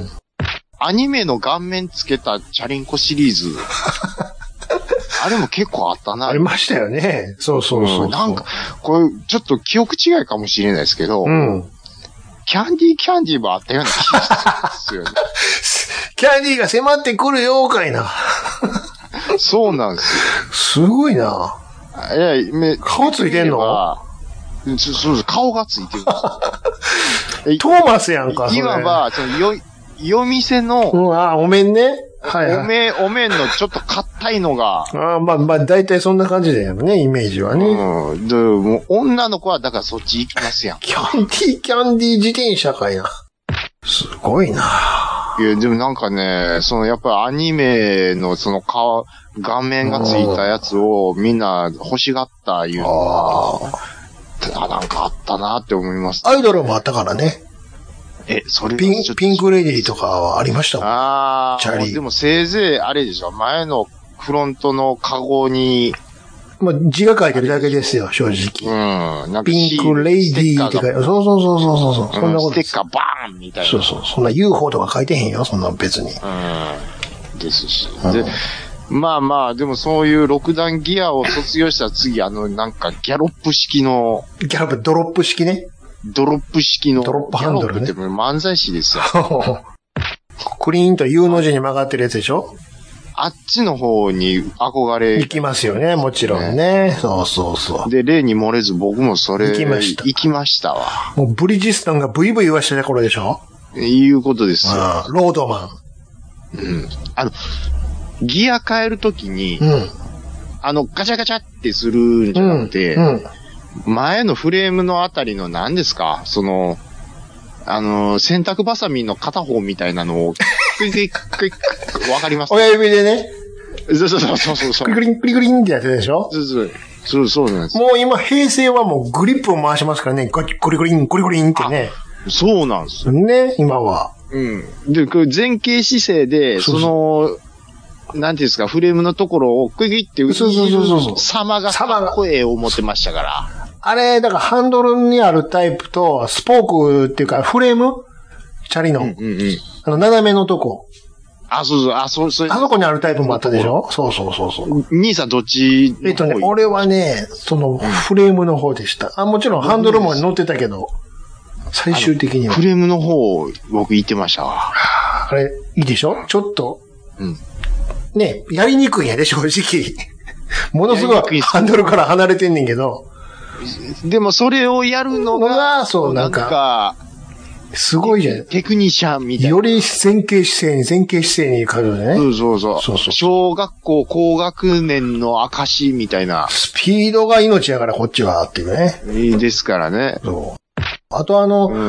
アニメの顔面つけたチャリンコシリーズ。あれも結構あったな。 ありましたよね。そうそうそう。 なんか、これ、ちょっと記憶違いかもしれないですけど、うん。キャンディーもあったような気がするんですよね。 キャンディーが迫ってくるよ、かいな。 そうなんですよ。 すごいな。顔ついてんの？ そうです。顔がついてるんですよ。 トーマスやんか、 いわば、夜店の、 うん、お面ね。はいはい。 お面のちょっと硬いのが。 まあ、大体そんな感じだよね、イメージはね。 うん。で、もう女の子はだからそっち行きますやん。 キャンディー自転車かいな。すごいな。 いや、でもなんかね、やっぱりアニメの顔面がついたやつをみんな欲しがったいうのが、なんかあったなって思います、 アイドルもあったからね。 それピンクレディーとかはありましたもん。 チャリ。でもせいぜいあれでしょ、前のフロントのカゴに。 まあ、字が書いてるだけですよ、正直。 うん。なんかピンクレディーって書いてる。そう。そんなこと。 ステッカーバーンみたいな。 そう。そんな UFO とか書いてへんよ、そんな別に。 ですし。で、まあ、でもそういう6段ギアを卒業した次、なんかギャロップ式の。 ドロップ式ね。 ドロップ式の。 ドロップハンドルね。 ギャロップって漫才師ですよ。 クリーンと U の字に曲がってるやつでしょ？ あっちの方に憧れ。 行きますよね、もちろんね。そう。 で、例に漏れず僕もそれ。 行きましたわ。 もうブリヂストンがブイブイ言わしてた頃でしょ？ いうことですよ。 ロードマン。うん。ギア変えるときに、ガチャガチャってするんじゃなくて、前のフレームのあたりの何ですか洗濯バサミの片方みたいなのを、わかります？ 親指でね。 そう。 クリクリンってやってたでしょ？ そうなんです。 もう今、平成はもうグリップを回しますからね。クリクリンってね。 そうなんですよ。 ね、今は。 うん。で、これ前傾姿勢で、なんていうんですか、フレームのところをクイって打つ様がかっこええ思ってましたから。 あれ、だからハンドルにあるタイプと、スポークっていうか、フレームチャリの。斜めのとこ。 そう。 あそこにあるタイプもあったでしょ？そう。 兄さんどっち？ 俺はね、フレームの方でした。もちろんハンドルも乗ってたけど、最終的には。 フレームの方、僕言ってましたわ。 あれ、いいでしょ？ちょっと。ね、やりにくいんやで、正直。ものすごいハンドルから離れてんねんけど。 でもそれをやるのが、なんか、 すごいじゃん。 テクニシャンみたいな。 より前傾姿勢に変わるね。 そう。小学校高学年の証みたいな。 スピードが命やからこっちはっていうね。 いいですからね。 そう。あと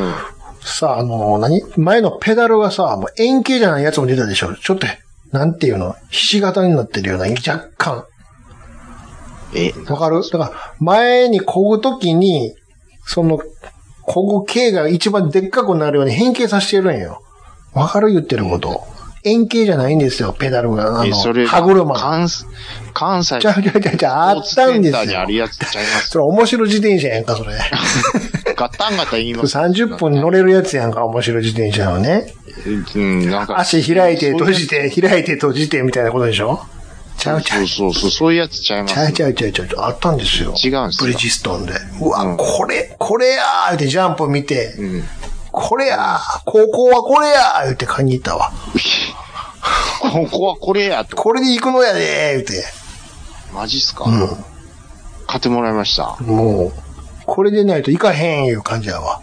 前のペダルがさ、もう円形じゃないやつも出たでしょ。ちょっと、なんていうの？ひし形になってるような、若干。わかる？だから、前に漕ぐときに、漕ぐ径が一番でっかくなるように変形させてるんよ。わかる？言ってること。円形じゃないんですよ、ペダルが。歯車。 関西。 あったんですよ。 にあるやつちゃいます。 それ面白自転車やんか、それ。 ガタン言います。 30分乗れるやつやんか、面白自転車のね。 なんか。 足開いて閉じてみたいなことでしょ？ちゃう。 そういうやつちゃいます。 ちゃう。あったんですよ。 違うんですよ。 ブリヂストンで。うわ、これやーってジャンプ見て、これやー、高校はこれやー言って買いに行ったわ。 ここはこれやと。 これで行くのやでー言って。 マジっすか？買ってもらいました。 もう、これでないといかへんいう感じやわ。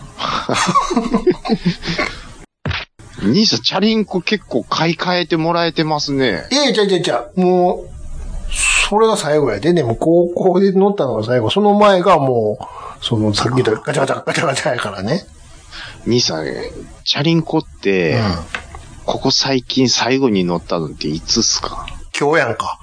兄さん、チャリンコ結構買い替えてもらえてますね。 じゃもう、それが最後やで。でも高校で乗ったのが最後。その前がもう、さっき言ったガチャガチャやからね。 兄さん、チャリンコって、ここ最近最後に乗ったのっていつっすか？ 今日やんか。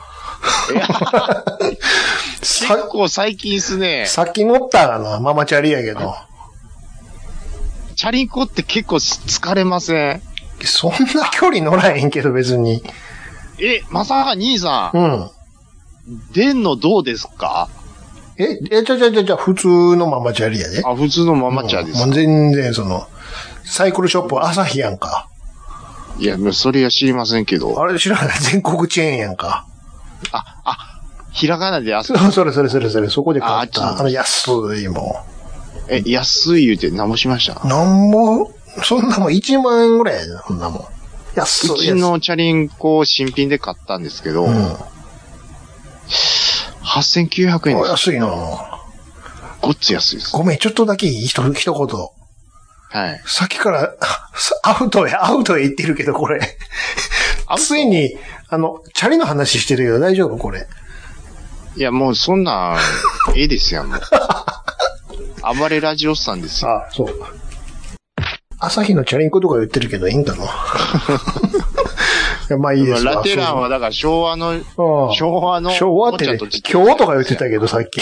結構最近っすね。 さっき乗ったかな、ママチャリやけど。 チャリンコって結構疲れません？ そんな距離乗らへんけど別に。 まさか兄さん。 出んのどうですか？ じゃ普通のママチャリやで。 あ、普通のママチャですか？ もう全然サイクルショップ朝日やんか。 いや、それは知りませんけど。 あれ知らない。全国チェーンやんか。 ひらがなで安い。 それ、そこで買った。安いもん。 安い言うて何もしました？ なんも、そんなもん1万円ぐらいやで、そんなもん。安い。 うちのチャリンコ新品で買ったんですけど、8900円です。 安いな。 ごっつ安いです。 ごめん、ちょっとだけ一言。 はい。 さっきからアウトへ言ってるけど、これ。ついに、チャリの話してるよ。大丈夫これ。 いや、もうそんな、ええですやん、もう。暴れラジオさんですよ。 あ、そう。朝日のチャリンコとか言ってるけど、いいんかな。いや、まあいいですわ。 ラテランはだから昭和ってね、今日とか言ってたけど、さっき。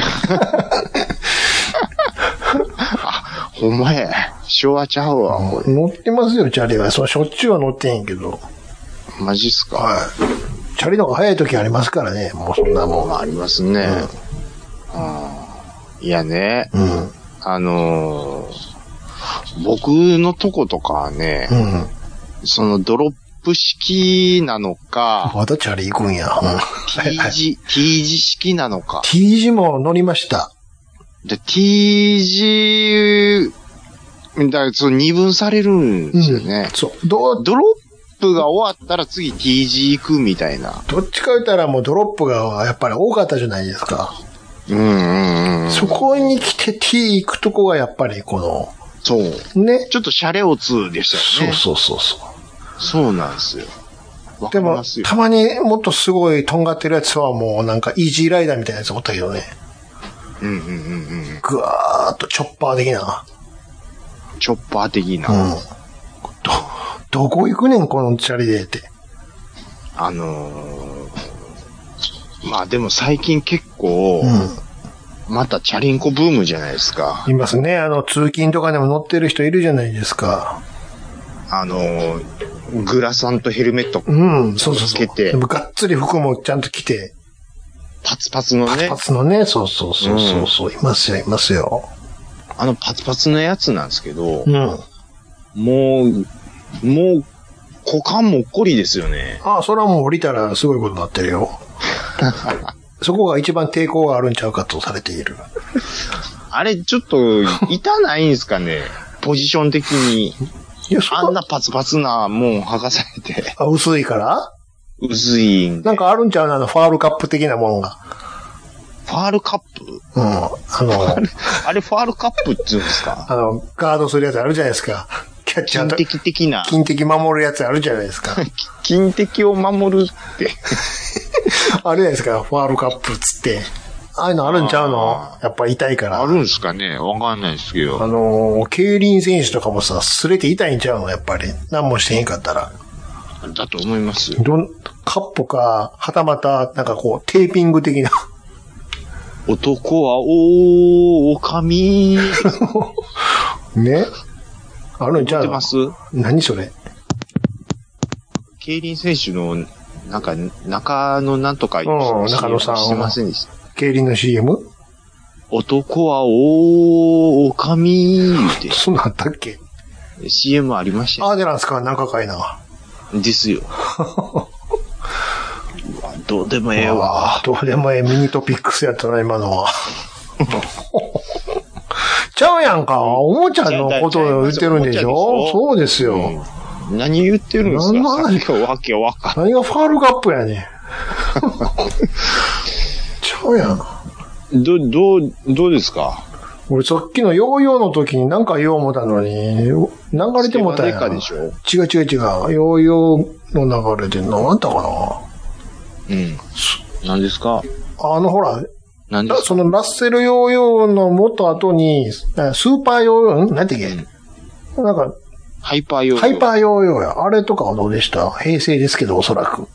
ほんまや。昭和ちゃうわ。 乗ってますよ、チャリは。しょっちゅうは乗ってんやけど。 マジっすか？ はい。チャリの方が早い時ありますからね、もうそんなもん。 ありますね。いやね、僕のとことかはね、そのドロップ式なのか、 まだチャリ行くんや。 T 字式なのか。 T 字も乗りました。 で、T 字、その二分されるんですよね。 そう。 ドロップが終わったら次 T 字行くみたいな。 どっちか言ったらもうドロップがやっぱり多かったじゃないですか。そこに来て T 行くとこがやっぱりそう。 ね。 ちょっとシャレオツでしたよね。 そう。 そうなんですよ。 でも、たまにもっとすごいとんがってるやつはもうなんかイージーライダーみたいなやつおったけどね。ぐわーっとチョッパー的な。どこ行くねん、このチャリでって。 まあでも最近結構、またチャリンコブームじゃないですか。 いますね。通勤とかでも乗ってる人いるじゃないですか。 グラサンとヘルメットそうつけて。 でもがっつり服もちゃんと着て。 パツパツのね。 パツのね、そう。いますよ。 パツパツのやつなんですけど、もう、股間もっこりですよね。 ああ、それはもう降りたらすごいことになってるよ。そこが一番抵抗があるんちゃうかとされている。 あれ、ちょっと、痛ないんですかねポジション的に。あんなパツパツなもん剥がされて。 あ、薄いから？ 薄いんで。 なんかあるんちゃうな、ファールカップ的なものが。 ファールカップ？あれファールカップって言うんですか？ ガードするやつあるじゃないですか。キャッチャーと。 金敵的な。 金敵守るやつあるじゃないですか。 金敵を守るって。 あれじゃないですか、ファールカップつって。ああいうのあるんちゃうの？やっぱ痛いから。 あるんですかね？わかんないですけど。 競輪選手とかもさ、擦れて痛いんちゃうの？やっぱり。何もしてへんかったら。 だと思いますよ。 カップか、はたまた、なんかこう、テーピング的な。 男は狼。 ね。あるんちゃうの？ 知ってます？ 何それ？ 競輪選手の、なんか、中野なんとか中野さん。 してませんでした。 競輪の CM？ 男は狼言うて。 そんなんあったっけ？ CM ありましたよ。 あ、でなんですか？仲かいな。 ですよ。どうでもええわ。 どうでもええミニトピックスやったな、今のは。ちゃうやんか。おもちゃのことを言ってるんでしょ？そうですよ。 何言ってるんですか？何がわけわかんない。 何がファールカップやねん。ちゃうやん。 どうですか？ 俺さっきのヨーヨーの時に何か言おう思ったのに、流れてもたやん。 でしょ？ 違う。ヨーヨーの流れで何だったかな？ 何ですか？ ほら、 何ですか？ そのラッセルヨーヨーのもっと後に、スーパーヨーヨー、なんて言うっけ？なんか、 ハイパーヨーヨー。 ハイパーヨーヨーや。あれとかはどうでした？平成ですけど、おそらく。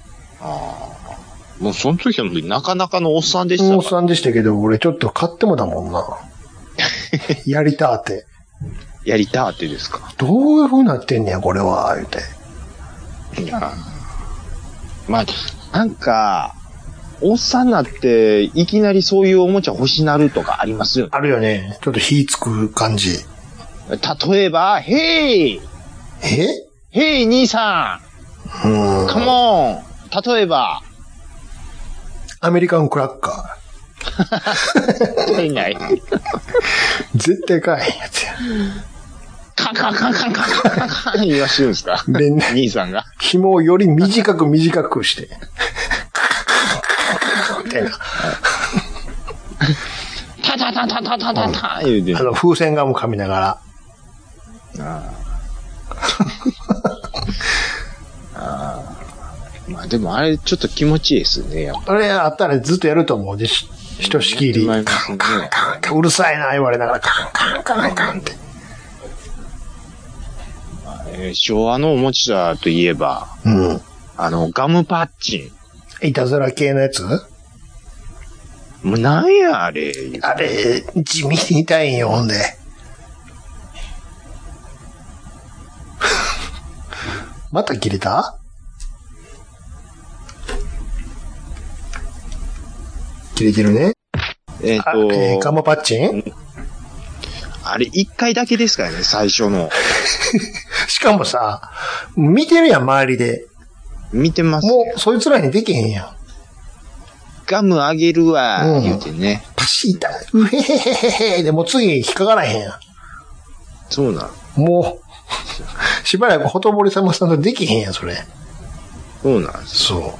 もうその時はなかなかのおっさんでした。 おっさんでしたけど、俺ちょっと買ってもだもんな。やりたーって。 やりたーってですか？ どういう風になってんねや、これは、言うて。 いや。まあ、なんか、 おっさんなって、いきなりそういうおもちゃ欲しなるとかありますよね。 あるよね。ちょっと火つく感じ。 例えば、ヘイヘイ兄さんカモン例えば、 アメリカンクラッカー。買えない。 絶対買えへんやつや。 カンカンカンカンカンカンカンカン言わしてるんですか兄さんが。 紐をより短くして。みたいな。 タタタタタタタタ言うて。 風船ガム噛みながら。 まあでもあれちょっと気持ちいいですね。やっぱあれあったらずっとやると思うで、ひとしきり。カンカンカンってうるさいな言われながらカンカンカンカンって。 昭和のおもちゃといえば、ガムパッチン。いたずら系のやつ？ もうなんやあれ。 あれ、地味に痛いんよ、ほんで。また切れた？切れてるね。ガムパッチン？ あれ一回だけですからね、最初の。 しかもさ、見てるやん、周りで。 見てます。 もう、そいつらにできへんやん。 ガムあげるわ、言うてね。 パシータ、うへへへへへで、もう次引っかからへんやん。 そうなん。 もう、しばらくほとぼりさまさんとできへんやん、それ。 そうなんです。 そう。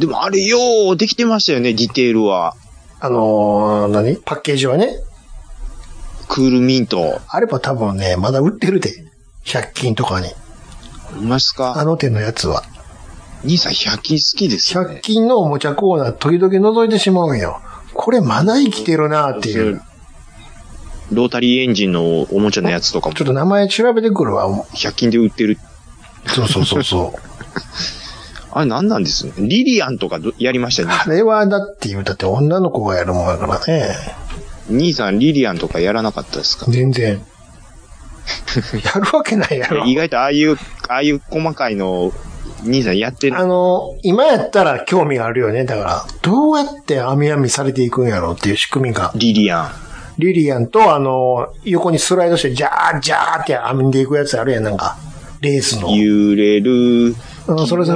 でもあれようできてましたよね、ディテールは。 パッケージはね。 クールミント。 あれば多分ね、まだ売ってるで。100均とかに。 いますか？ あの手のやつは。 兄さん100均好きですよね。 100均のおもちゃコーナー時々覗いてしまうんよ。これまだ生きてるなっていう。 ロータリーエンジンのおもちゃのやつとかも。 ちょっと名前調べてくるわ。 100均で売ってる。 そう。 あれ何なんですね。リリアンとかやりましたね。 あれはだって言うたって女の子がやるもんやからね。 兄さんリリアンとかやらなかったですか？ 全然。やるわけないやろ。 意外とああいう細かいの、兄さんやってる。 今やったら興味があるよね。だから、どうやって網編みされていくんやろっていう仕組みが。 リリアンと、横にスライドして、ジャージャーって編んでいくやつあるやん、なんか。レースの。 揺れる。 それ。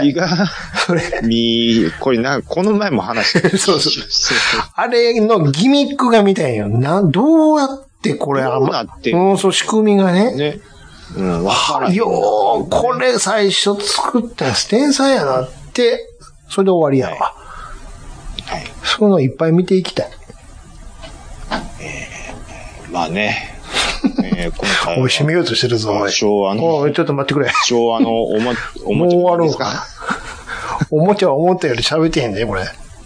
これこの前も話してそう。あれのギミックが見たいよ。どうやってこれそう、仕組みがね。 わからん。 これ最初作ったやつ天才やなって、それで終わりやわ。はい。そういうのいっぱい見ていきたい。 まあね。今回おい、締めようとしてるぞ、 昭和の。 ちょっと待ってくれ。 昭和のおもちゃ。もう終わろうか。おもちゃは思ったより喋ってへんね、これ。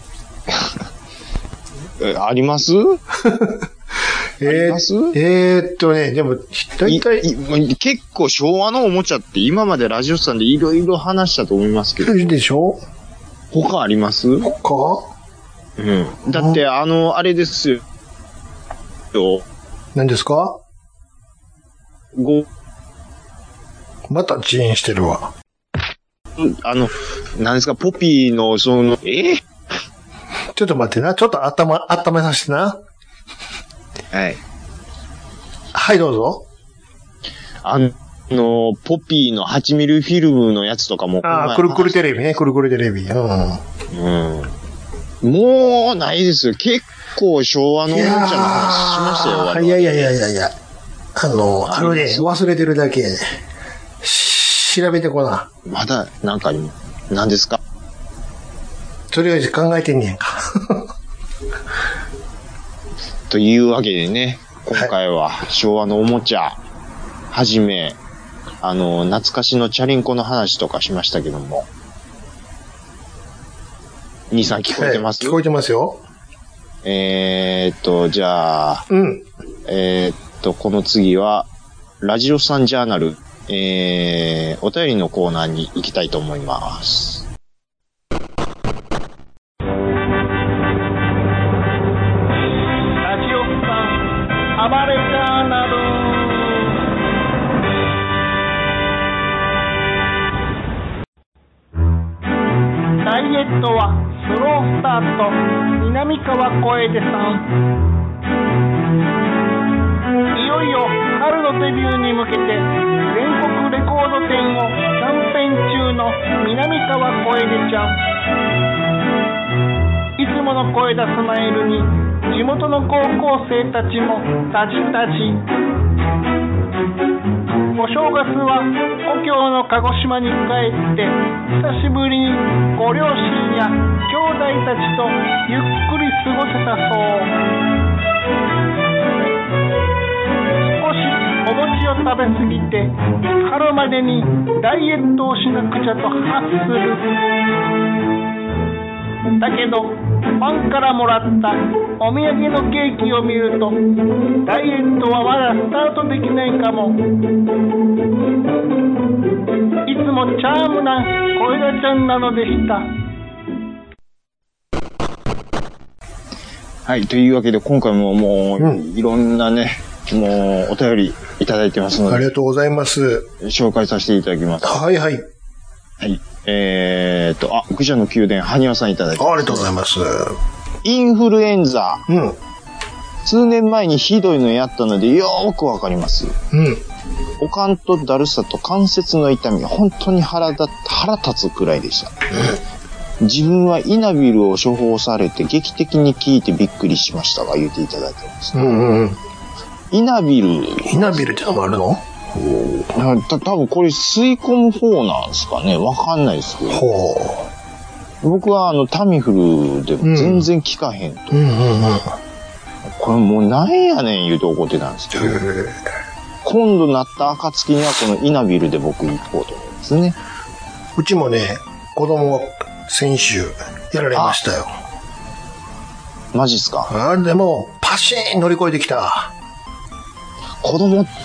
ありますでも、大体。 結構昭和のおもちゃって今までラジオさんでいろいろ話したと思いますけど。 でしょ？ 他あります？ 他？ だって、あれですよ。 何ですか？また遅延してるわ。 何ですか、ポピーの、 ちょっと待ってな。ちょっと温めさせてな。 はい。 はい、どうぞ。 ポピーの8ミリフィルムのやつとかも。 くるくるテレビね、くるくるテレビ。 もう、ないですよ。結構昭和のおもちゃの話しましたよ。 いや。あるね、忘れてるだけ。調べてこな。 まだ、何ですか？ とりあえず考えてんねんか。 というわけでね、今回は昭和のおもちゃ、はじめ、懐かしのチャリンコの話とかしましたけども。兄さん聞こえてます？ 聞こえてますよ。 じゃあ、この次は、ラジオさんジャーナル、お便りのコーナーに行きたいと思います。ラジオさん、暴れジャーナル。ダイエットはスロータート南川小出さん。いよいよ春のデビューに向けて全国レコード店をキャンペーン中の南川小出ちゃん。いつもの声出スマイルに地元の高校生たちもタジタジ。お正月は故郷の鹿児島に帰って久しぶりにご両親や兄弟たちとゆっくり過ごせたそう。少しお餅を食べ過ぎて春までにダイエットをしなくちゃと発する。だけどファンからもらったお土産のケーキを見るとダイエットはまだスタートできないかも。いつもチャームな小枝ちゃんなのでした。 はい、というわけで今回ももう、いろんなね、もうお便りいただいてますので。 ありがとうございます。 紹介させていただきます。 はいはい。 はい。愚者の宮殿、埴輪さんいただいてます。 ありがとうございます。 インフルエンザ。数年前にひどいのやったのでよーくわかります。おかんとだるさと関節の痛みが本当に腹立つくらいでした。自分はイナビルを処方されて劇的に効いてびっくりしましたが言っていただいてます。イナビルってのもあるの？ 多分これ吸い込む方なんですかね。わかんないですけど。僕はタミフルでも全然効かへんと。これもうなんやねん言うて怒ってたんですけど。今度なった暁にはこのイナビルで僕行こうと思いますね。 うちもね、子供が先週やられましたよ。 マジっすか？ あれでもパシーン乗り越えてきた。 子供って、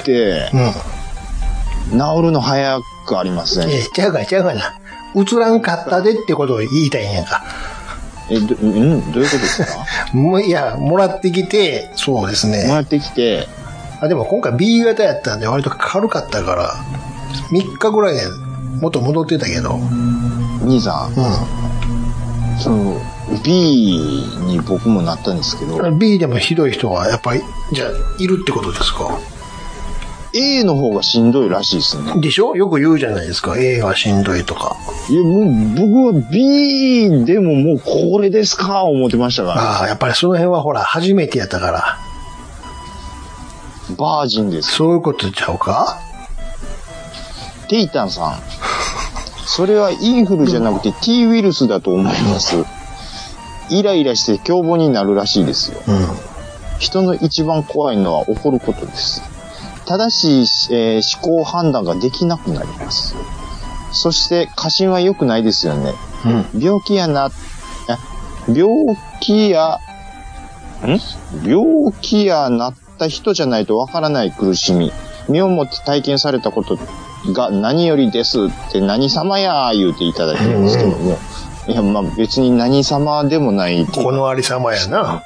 治るの早くありますね。 ちゃうかな。映らんかったでってことを言いたいんやんか。 どういうことですか？ いや、もらってきて、そうですね。 もらってきて。 でも今回 B 型やったんで割と軽かったから、3日ぐらいで元戻ってたけど。 兄さん。その、B に僕もなったんですけど。 B でもひどい人はやっぱり、じゃあ、いるってことですか？ A の方がしんどいらしいですね。 でしょ？よく言うじゃないですか。A はしんどいとか。 いや、もう、僕は B でももうこれですか思ってましたから。 やっぱりその辺はほら、初めてやったから。 バージンです。 そういうことちゃうか？ テイタンさん。それはインフルじゃなくて T ウイルスだと思います。イライラして凶暴になるらしいですよ。人の一番怖いのは怒ることです。正しい、思考判断ができなくなります。そして過信は良くないですよね。病気やなった人じゃないとわからない苦しみ、身をもって体験されたことが何よりですって何様や言うていただいてるんですけども、いや、まあ別に何様でもない。 このあり様やな。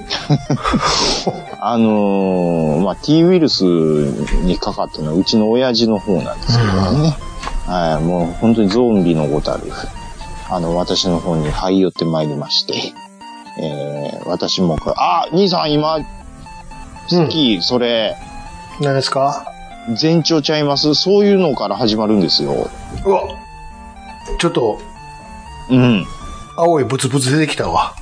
まあ T ウイルスにかかったのはうちの親父の方なんですけどね。はい、もう本当にゾンビのごたる、私の方に這い寄ってまいりまして、私も、兄さん今、好き、それ。 何ですか？ 前兆ちゃいます？そういうのから始まるんですよ。 うわ、ちょっと、青いブツブツ出てきたわ。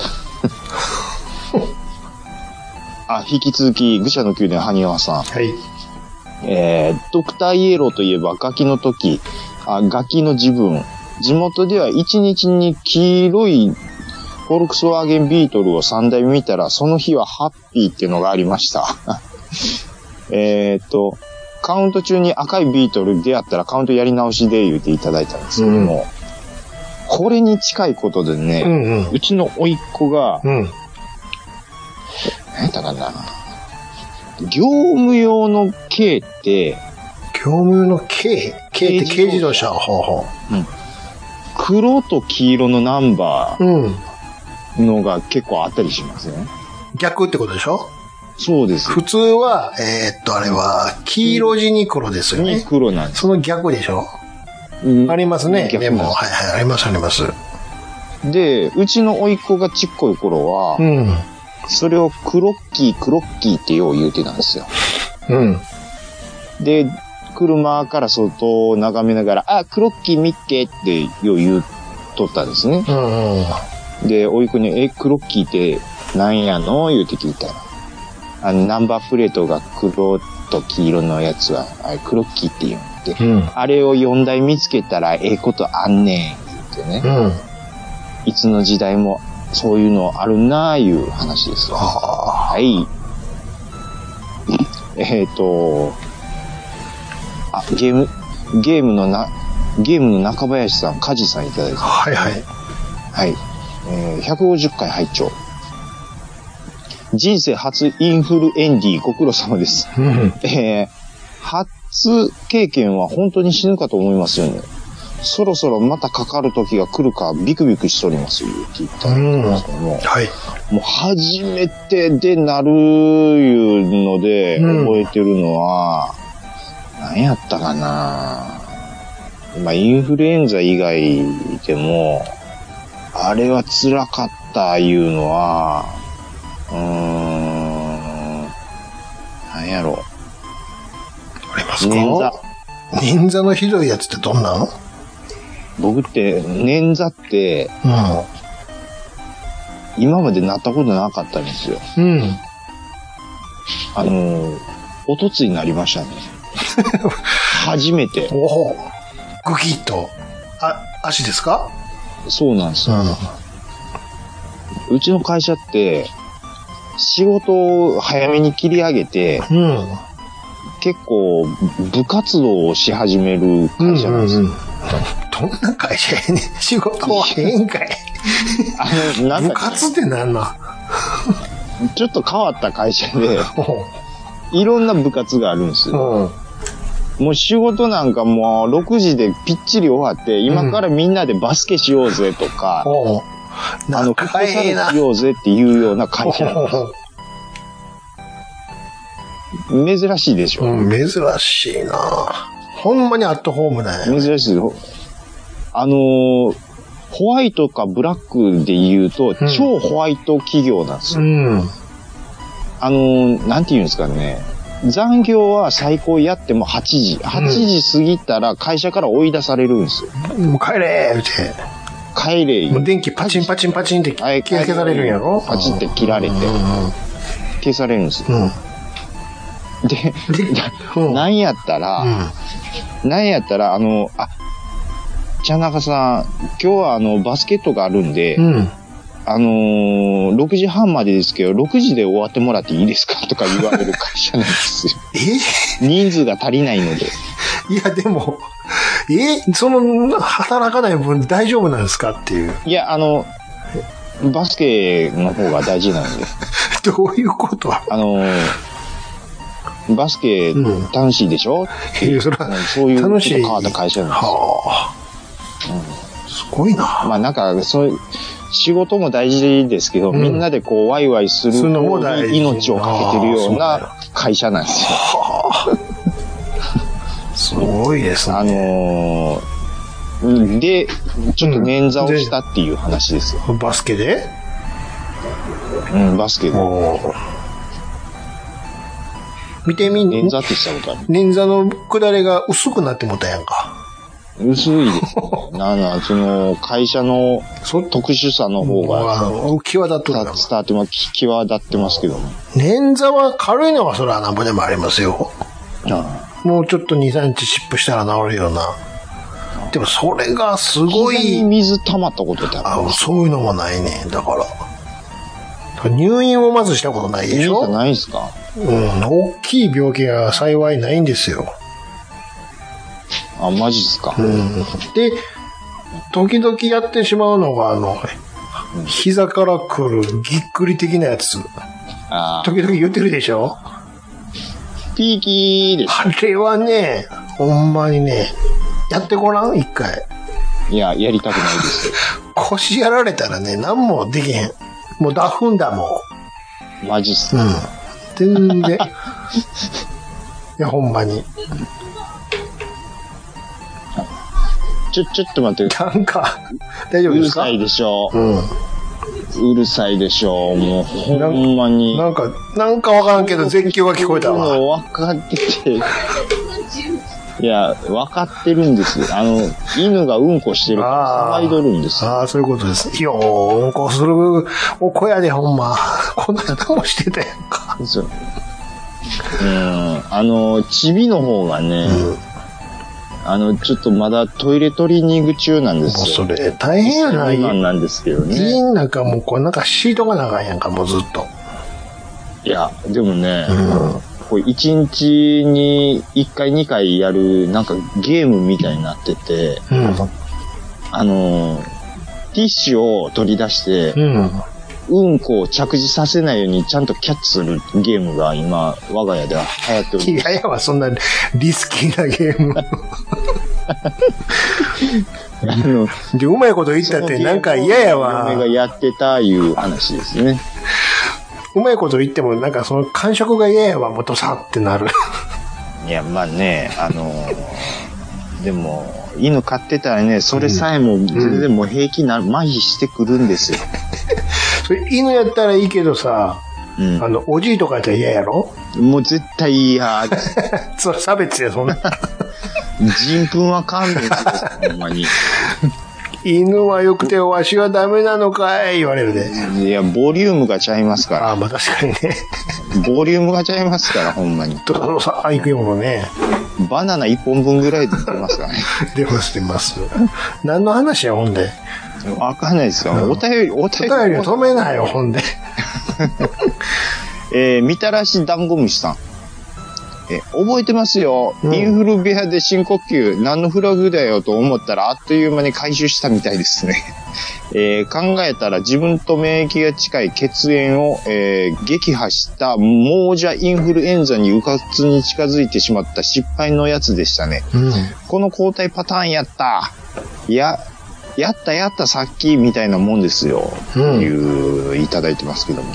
引き続き、愚者の宮殿、埴輪さん。 はい。 ドクターイエローといえば、ガキの時、ガキの自分。地元では一日に黄色いフォルクスワーゲンビートルを3台見たら、その日はハッピーっていうのがありました。カウント中に赤いビートル出会ったらカウントやり直しで言っていただいたんですけども、これに近いことでね、うちの甥っ子が、何やったかな、業務用の軽って、 業務用の軽って軽自動車。 黒と黄色のナンバーのが結構あったりしますね。 逆ってことでしょ？ そうです。 普通は、あれは、黄色地に黒ですよね。 黒なんです。 その逆でしょ？ありますね。でも、はい、あります。 で、うちの甥っ子がちっこい頃は、それをクロッキーってよう言うてたんですよ。で、車から外を眺めながら、あ、クロッキー見っけってよう言うとったんですね。で、甥っ子に、クロッキーってなんやの言うて聞いたら、ナンバープレートが黒と黄色のやつは、あれクロッキーって言うんで、あれを4台見つけたらことあんねん、言ってね。いつの時代もそういうのあるなーいう話ですよ。はい。ゲームの中林さん、梶さんいただいて。 はいはい。 はい。150回拝聴。人生初インフルエンディご苦労様です。初経験は本当に死ぬかと思いますよね。そろそろまたかかる時が来るかビクビクしておりますよって言ったんですけども、はい、もう初めてでなるいうので覚えてるのは、何やったかな。まあインフルエンザ以外でもあれは辛かったいうのは何やろ。 ありますか？捻挫のひどいやつってどんなの？ 僕って捻挫って、今までなったことなかったんですよ。おとついになりましたね。初めて。 おお、グキッと。足ですか？ そうなんですよ。うちの会社って、仕事を早めに切り上げて、結構部活動をし始める会社なんですよ。 どんな会社やねん。仕事は変かい。部活ってなんなん？ ちょっと変わった会社で、いろんな部活があるんですよ。もう仕事なんかもう6時でぴっちり終わって、今からみんなでバスケしようぜとか、フットサルしようぜっていうような会社なんです。珍しいでしょ。 珍しいな。ほんまにアットホームだよ。 珍しいです。ホワイトかブラックで言うと、超ホワイト企業なんですよ。なんて言うんですかね。残業は最高やっても8時。8時過ぎたら会社から追い出されるんですよ。 もう帰れーって。 帰れ。 もう電気パチンパチンパチンって消されるんやろ？ パチンって切られて、消されるんですよ。で、なんやったら、茶中さん、今日はバスケットがあるんで、6時半までですけど、6時で終わってもらっていいですかとか言われる会社なんですよ。人数が足りないので。 いや、でも、その、働かない分大丈夫なんですかっていう。 いや、バスケの方が大事なんで。 どういうこと？ バスケ楽しいでしょ？そういう楽しい変わった会社なんですよ。 すごいな。 まあなんか、そういう、仕事も大事ですけど、みんなでこうワイワイするのも命をかけてるような会社なんですよ。 すごいですね。 で、ちょっと捻挫をしたっていう話ですよ。 バスケで？ バスケで。 見てみん捻挫ってしたことある？ 捻挫の下りが薄くなってもたやんか。 薄いですね。その、会社の特殊さの方が、 際立ってる。 伝わってます、際立ってますけども。 捻挫は軽いのはそれはなんぼでもありますよ。もうちょっと2、3日湿布したら治るような。でもそれがすごい。 水溜まったことってある？ そういうのもないね。だから。入院をまずしたことないでしょ？ 入院ないですか？ 大きい病気が幸いないんですよ。 マジっすか？ で、時々やってしまうのが、膝から来るぎっくり的なやつ。時々言ってるでしょ？ ピーキーです。 あれはね、ほんまにね、やってごらん、一回。 いや、やりたくないです。 腰やられたらね、何もできへん。もうダフんだもん。マジっす。 全然。いや、ほんまに。 ちちょっと待って。 なんか、大丈夫ですか？ うるさいでしょ。 うん。 うるさいでしょ。もう、ほんまに。 なんかわからんけど、絶叫が聞こえたわ。 分かってて。いや、分かってるんです。犬がうんこしてるから騒いどるんです。 ああ、そういうことです。うんこするお小屋でほんま。こんなのもしてたやんか。 そう。チビの方がね、ちょっとまだトイレ取りに行く中なんですよ。 もうそれ、大変やな。 なんですけどね。 家の中もうなんかシートが長いやんか、もうずっと。 いや、でもね、これ1日に1回2回やる、なんかゲームみたいになってて、ティッシュを取り出して、うんこを着地させないようにちゃんとキャッチするゲームが今、我が家では流行っております。 いやそんなリスキーなゲーム。で、うまいこと言ったってなんか嫌やわ。 嫁がやってたいう話ですね。 うまいこと言ってもなんかその感触が嫌やわ、もっとさってなる。 いや、まあね、でも、犬飼ってたらね、それさえも全然もう平気な、麻痺してくるんですよ。 それ犬やったらいいけどさ、おじいとかやったら嫌やろ？ もう絶対嫌。 それ差別や、そんな。 人糞は勘弁ですよ、ほんまに。 犬は良くてわしはダメなのかい言われるで。 いや、ボリュームがちゃいますから。 ああ、まあ確かにね。 ボリュームがちゃいますから、ほんまに。 さあ、行くよもね。 バナナ1本分ぐらいで出ますからね。 出ます。何の話や、ほんで。 わかんないですよ。お便りを止めないよ、ほんで。 みたらしダンゴムシさん。覚えてますよ。インフル部屋で深呼吸、何のフラグだよと思ったらあっという間に回収したみたいですね。考えたら自分と免疫が近い血縁を、撃破した亡者インフルエンザにうかつに近づいてしまった失敗のやつでしたね。この抗体パターンやった。やったさっきみたいなもんですよ。いただいてますけども。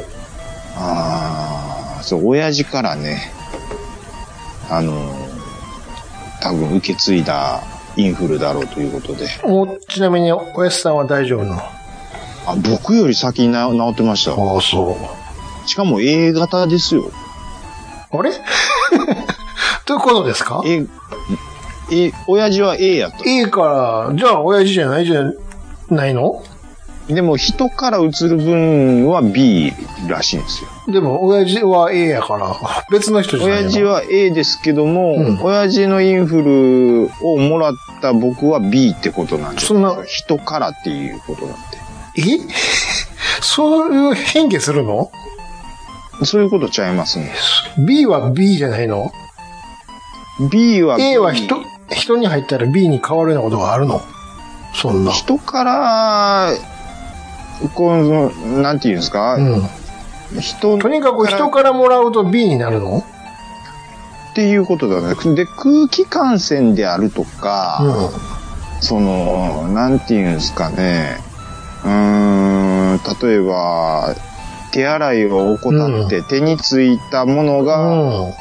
そう、親父からね、多分受け継いだインフルだろうということで。 ちなみに、おやすさんは大丈夫なの？ 僕より先に治ってました。 そう。 しかも A 型ですよ。 あれということですか？ 親父は A やった。 A から、じゃあ親父じゃないの？ でも人から移る分は B らしいんですよ。 でも親父は A やから、別の人じゃないの？親父は A ですけども、親父のインフルをもらった僕は B ってことなんですよ。人からっていうことなんで。 そういう変化するの？ そういうことちゃいますね。 B は B じゃないの？ B は A は人に入ったら B に変わるようなことがあるの？そんな。 人から、なんていうんですか？ とにかく人からもらうと B になるの？ っていうことだね。で、空気感染であるとか、なんていうんですかね。例えば、手洗いを怠って手についたものが、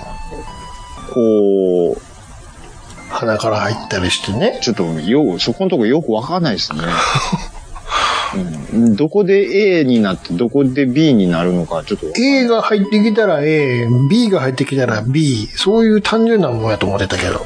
鼻から入ったりしてね。 ちょっとそこのとこよくわかんないですね。どこで A になってどこで B になるのかちょっと。 A が入ってきたら A、B が入ってきたら B、そういう単純なもんやと思ってたけど。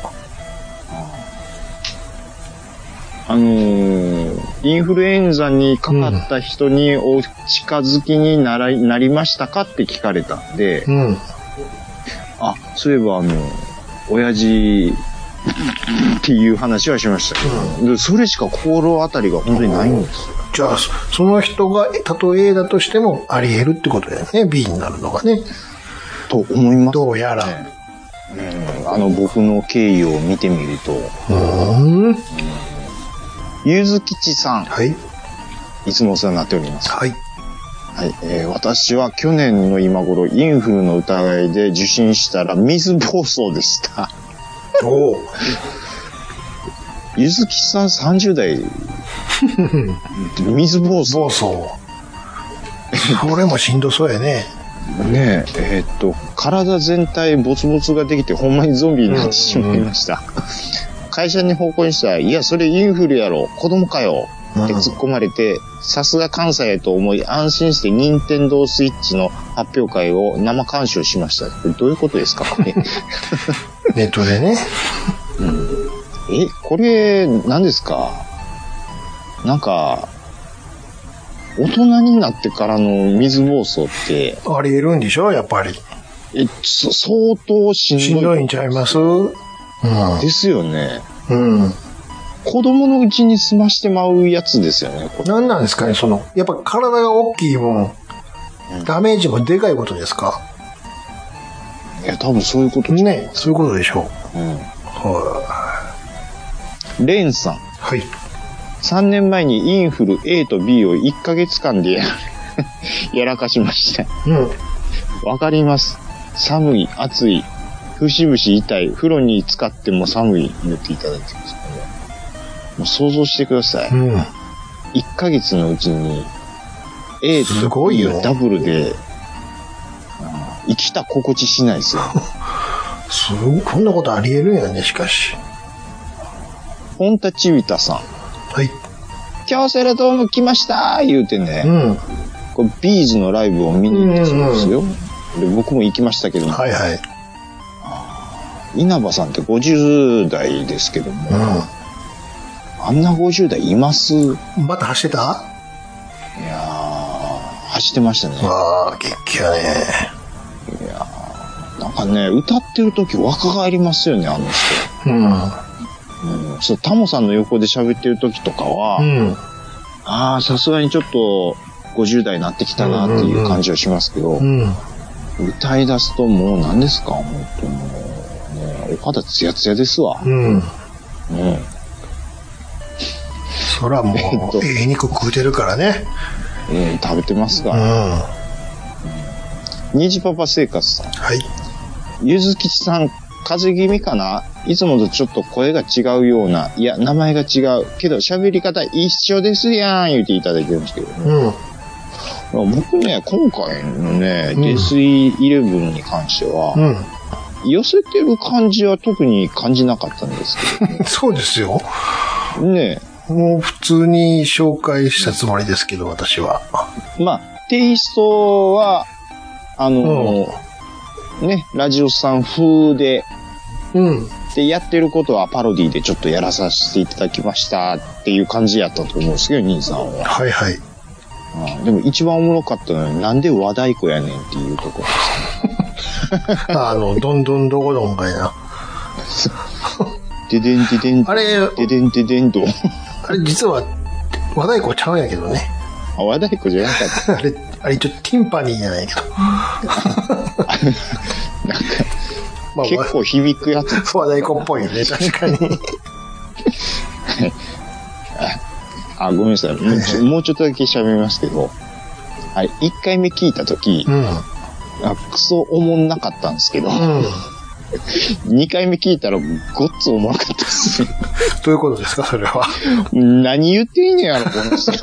インフルエンザにかかった人にお近づきになりましたかって聞かれたんで、そういえば親父っていう話はしましたけど、それしか心当たりが本当にないんですよ。 じゃあ、その人がたとえ A だとしてもあり得るってことだよね、B になるのがね。 と思います。 どうやら。 僕の経緯を見てみると。ゆずきちさん。いつもお世話になっております。私は去年の今頃インフルの疑いで受診したら水疱瘡でした。ゆずきさん30代。水疱瘡。それもしんどそうやね。 体全体ボツボツができてほんまにゾンビになってしまいました。 会社に報告したら、いや、それインフルやろ、子供かよ、って突っ込まれて、さすが関西へと思い、安心して任天堂スイッチの発表会を生鑑賞しました。これどういうことですか、これ。 ネットでね。 これ、何ですか？なんか、大人になってからの水暴走って、 あり得るんでしょやっぱり。 相当しんどいんちゃいます？ ですよね。 うん。 子供のうちに済ましてまうやつですよね。 何なんですかねやっぱ体が大きいもん、ダメージもでかいことですか？ いや、多分そういうことですね。そういうことでしょう。 レンさん。 はい。 3年前にインフル A と B を1ヶ月間でやらかしました。わかります。寒い、暑い、節々痛い、風呂に浸かっても寒い言っていただいてますね。もう想像してください。1ヶ月のうちに A と B をダブルで生きた心地しないですよ。 こんなことあり得るんやね、しかし。 本田ちびたさん。 はい。 京セラドーム来ました言うてね。これビーズのライブを見に行ったそうですよ。で僕も行きましたけども。 はいはい。 稲葉さんって50代ですけども。あんな50代います？ また走ってた？ いやー、走ってましたね。 わー、激やね。 いやー、なんかね、歌ってる時若返りますよね、あの人。そう、タモさんの横で喋ってる時とかは、さすがにちょっと50代になってきたなっていう感じはしますけど、歌い出すともう何ですか、本当もう、お肌ツヤツヤですわ。 そらもう、肉食うてるからね。 食べてますから。虹パパ生活さん。 はい。 ゆずきちさん、風邪気味かな？いつもとちょっと声が違うような、いや、名前が違う。けど喋り方一緒ですやん、言っていただいてるんですけどね。僕ね、今回のね、デス11に関しては、寄せてる感じは特に感じなかったんですけど、ね。 そうですよ。 ねもう普通に紹介したつもりですけど、私は。 まあ、テイストは、ね、ラジオさん風で、で、やってることはパロディでちょっとやらさせていただきましたっていう感じやったと思うんですけど、兄さんは。 はいはい。 でも一番おもろかったのは、なんで和太鼓やねんっていうところですね。 どんどんどこどんかいな。 ででんででん。 あれ、 ででんででんと。 あれ実は和太鼓ちゃうんやけどね。 和太鼓じゃなかった。 あれ一応ティンパニーじゃないけど。 なんか、結構響くやつ。 和太鼓っぽいよね、確かに。 ごめんなさい。もうちょっとだけ喋りますけど、あれ、1回目聞いたとき、クソおもんなかったんですけど、2回目聞いたらごっつおもろかったですね。 どういうことですか、それは。 何言っていいんねやろ、この人。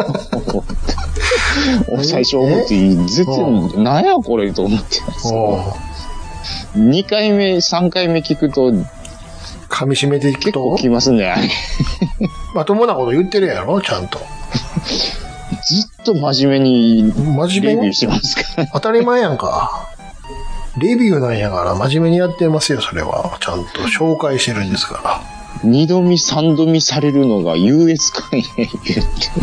最初思って絶対、何やこれと思ってたんですけど、2回目、3回目聞くと、 噛み締めていくと結構きますね。 まともなこと言ってるやろ、ちゃんと。 ずっと真面目にレビューしてますから。 当たり前やんか。レビューなんやから真面目にやってますよ、それは。ちゃんと紹介してるんですから。 2度見3度見されるのが優越感や言って。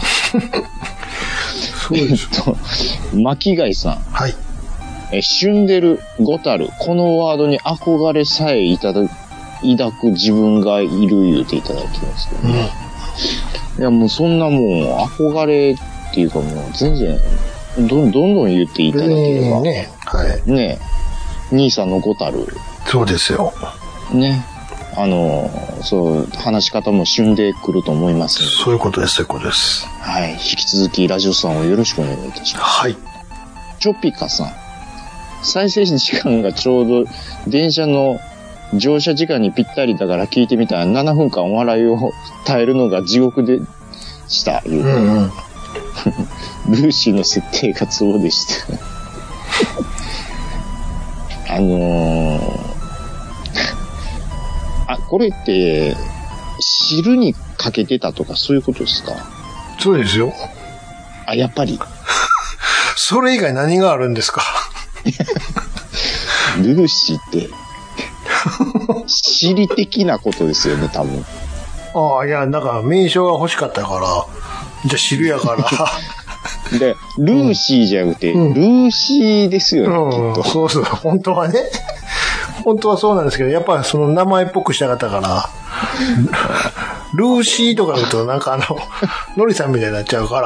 そうです巻貝さん。 はい。 旬でる、ごたる、このワードに憧れさえ抱く自分がいる言うていただきますけどね。いやもうそんなもう憧れっていうかもう全然、どんどん言っていただければ。 ね。はい。 ね。兄さんのごたる。 そうですよ。 ね。そう、話し方も旬でくると思います。 そういうことです、そういうことです。 はい。引き続きラジオさんをよろしくお願いいたします。 はい。 チョピカさん。再生時間がちょうど電車の乗車時間にぴったりだから聞いてみたら7分間お笑いを耐えるのが地獄でした。言うてルーシーの設定がツボでした。これって汁にかけてたとかそういうことですか？ そうですよ。 あ、やっぱり。 それ以外何があるんですか？ ルーシーって、尻的なことですよね、多分。 ああ、いや、なんか名称が欲しかったから、じゃあ汁やから。 で、ルーシーじゃなくて、ルーシーですよね、きっと。 そうそう、本当はね。本当はそうなんですけど、やっぱその名前っぽくしたかったから、ルーシーとか言うとなんかノリさんみたいになっちゃうから。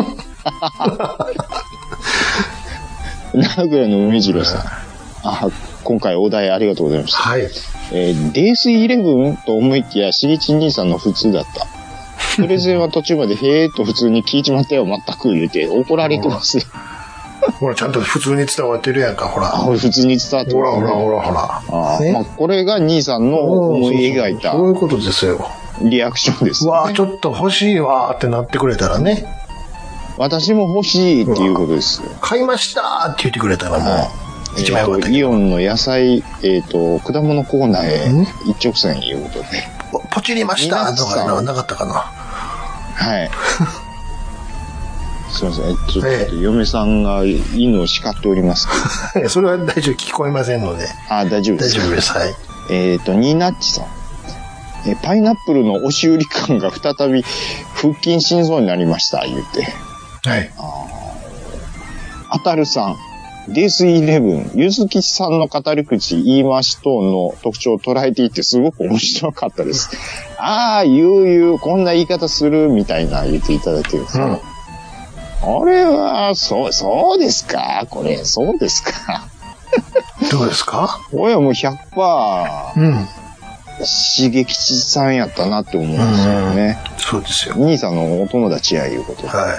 名古屋の梅次郎さん。今回お題ありがとうございました。 はい。 デイス11と思いきや、しげち兄さんの普通だった。プレゼンは途中までへーっと普通に聞いちまったよ、全く言うて、怒られてますよ。 ほら、ちゃんと普通に伝わってるやんか、ほら。 普通に伝わってる、 ほら。 まあ、これが兄さんの思い描いた。 そういうことですよ。 リアクションです、ね。 わあ、ちょっと欲しいわーってなってくれたらね。 私も欲しいっていうことですよ。 買いましたーって言ってくれたらもう、一番よかった。 イオンの野菜、果物コーナーへ一直線いうことで。 ポチりましたとかなかったかな。 はい。すいません。ちょっと嫁さんが犬を叱っておりますけど。それは大丈夫、聞こえませんので。 大丈夫です。 大丈夫です。はい。 ニーナッチさん。パイナップルの押し売り感が再び腹筋しんそうになりました、言って。 はい。 あたるさん。デイス11、ゆずきさんの語り口、言い回し等の特徴を捉えていてすごく面白かったです。こんな言い方するみたいな言っていただいてるんですよ。これは、そうですかこれ、そうですかどうですか？ これはもう 100%、しげきちさんやったなって思うんですよね。 そうですよ。 兄さんのお友達やいうことで。 はい。 はい。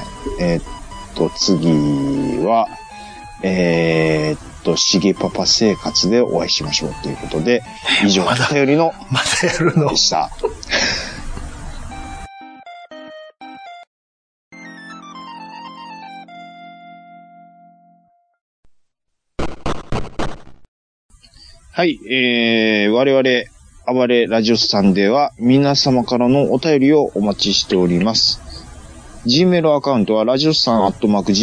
次は、しげパパ生活でお会いしましょうということで、以上、頼りの、 またやるのでした。はい、我々、暴れラジオスさんでは、皆様からのお便りをお待ちしております。Gmail アカウントは、ラジオスさん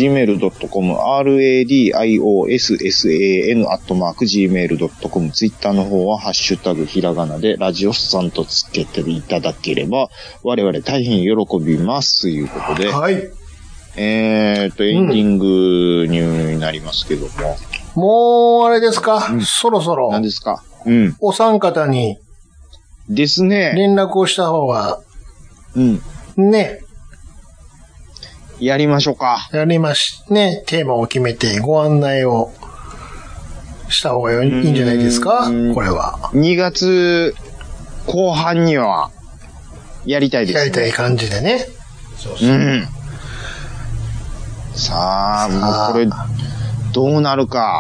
@gmail.com、radiossan@gmail.com、ツイッターの方は、ハッシュタグひらがなで、ラジオスさんとつけていただければ、我々大変喜びます、ということで。 はい。 エンディングになりますけども。 もう、あれですか、そろそろ。 何ですか？ お三方に。 ですね。 連絡をした方が。ね。 やりましょうか。 ね、テーマを決めてご案内をした方がいいんじゃないですか？これは。 2月後半にはやりたいですね。 やりたい感じでね。 そう。さあ、もうこれ、どうなるか。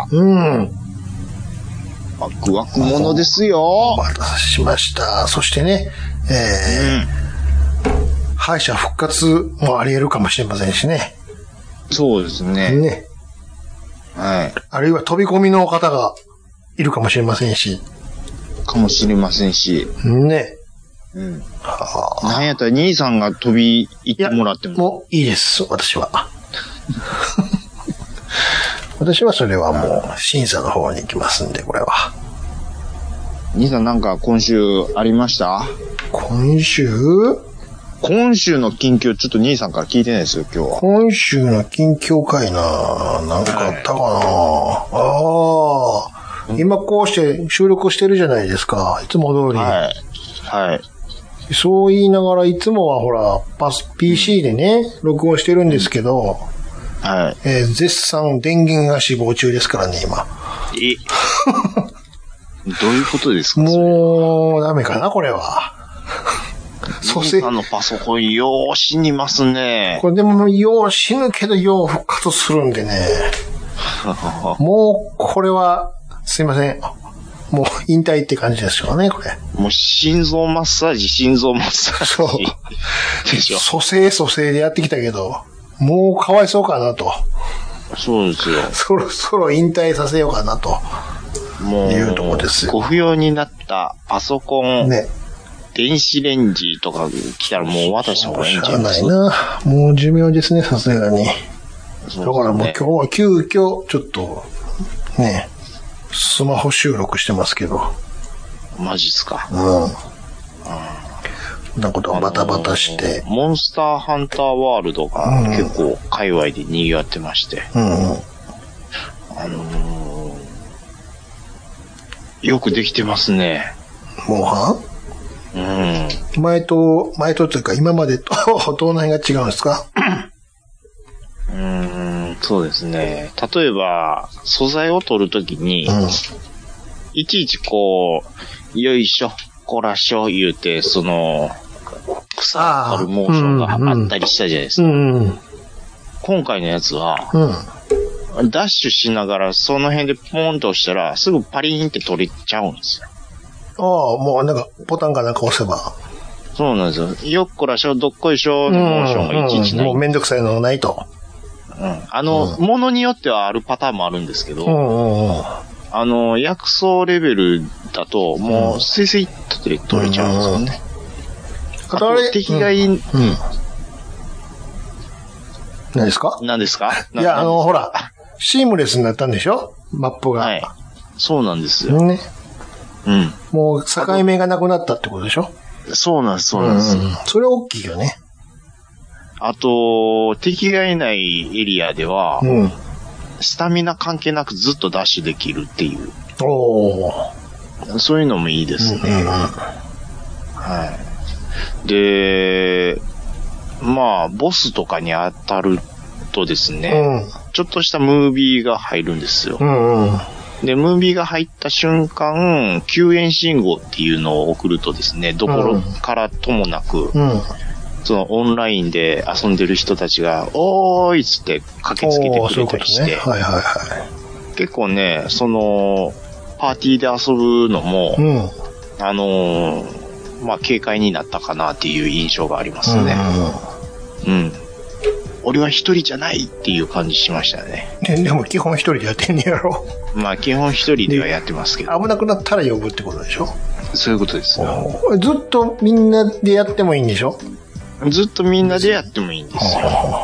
ワクワクものですよ。 お待たせしました。そしてね、敗者復活もあり得るかもしれませんしね。 そうですね。 ね。 はい。 あるいは飛び込みの方がいるかもしれませんし。ね。 なんやったら兄さんが飛び行ってもらっても。 もういいです、私は。私はそれはもう審査の方に行きますんで、これは。 兄さんなんか今週ありました？ 今週の近況ちょっと兄さんから聞いてないですよ、今日は。 今週の近況かいな。なんかあったかな。今こうして収録してるじゃないですか。いつも通り。 はい。 そう言いながらいつもはほら、PC でね、録音してるんですけど、 はい。 絶賛電源が死亡中ですからね、今。 どういうことですか？ もう、ダメかな、これは。 あのパソコン、よう死にますね。 これでも、よう死ぬけど、よう復活するんでね。もう、これは、すいません。もう、引退って感じですよね、これ。 もう、心臓マッサージ。 そう。でしょ。蘇生でやってきたけど、もうかわいそうかなと。 そうですよ。 そろそろ引退させようかなと。 もう、 いうとこですよ。 ご不要になったパソコン。 ね。 電子レンジとか来たらもう渡した方がいいんじゃないですか。 しゃあないな。もう寿命ですね、さすがに。だからもう今日は急遽、ちょっと、ね、スマホ収録してますけど。 マジっすか。 そんなことをバタバタして。 モンスターハンターワールドが結構界隈で賑わってまして。よくできてますね。 モンハン？前とというか今までとどの辺が違うんですか？ そうですね。例えば、素材を取るときに、いちいちこう、よいしょ、こらしょ言うて、その、草を取るモーションがあったりしたじゃないですか。今回のやつは、ダッシュしながらその辺でポンと押したら、すぐパリーンって取れちゃうんですよ。 もうなんか、ボタンかなんか押せば。 そうなんですよ。よっこらしょ、どっこいしょのモーションがいちいちない。 もうめんどくさいのがないと。 ものによってはあるパターンもあるんですけど、薬草レベルだと、もう、スイスイっと取れちゃうんですよね。あと、敵がいい、 何ですか？ 何ですか？ いや、ほら、シームレスになったんでしょ？マップが。 はい。そうなんですよ。 ね。もう、境目がなくなったってことでしょ？ そうなんです、そうなんです。 それは大きいよね。 あと、敵がいないエリアでは、スタミナ関係なくずっとダッシュできるっていう。そういうのもいいですね。はい。で、まあ、ボスとかに当たるとですね、ちょっとしたムービーが入るんですよ。で、ムービーが入った瞬間、救援信号っていうのを送るとですね、どころからともなく、そのオンラインで遊んでる人たちが、おーいっつって駆けつけてくれたりして、結構ね、その、パーティーで遊ぶのも、まあ、軽快になったかなっていう印象がありますね。俺は一人じゃないっていう感じしましたね。 でも基本一人でやってんねやろ。 まあ、基本一人ではやってますけど。 危なくなったら呼ぶってことでしょ？ そういうことですよ。 ずっとみんなでやってもいいんでしょ？ ずっとみんなでやってもいいんですよ。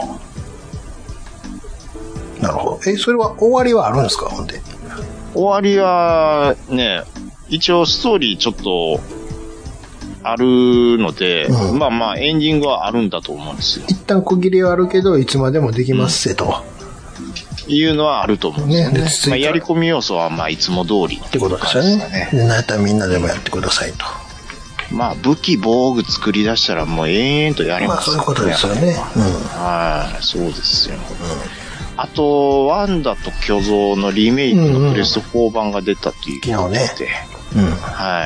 なるほど。それは終わりはあるんですか？ほんで。 終わりはね、一応ストーリーちょっとあるので、まあまあエンディングはあるんだと思うんですよ。 一旦区切りはあるけど、いつまでもできますせと。 いうのはあると思うんですよね。まあ、やり込み要素はまあいつも通りってことですよね。なんやったらみんなでもやってくださいと。 まあ武器防具作り出したらもう延々とやりますよね。 まあそういうことですよね。 はい、そうですよ。あと、ワンダと巨像のリメイクのプレステ4版が出たっていうことで、はい。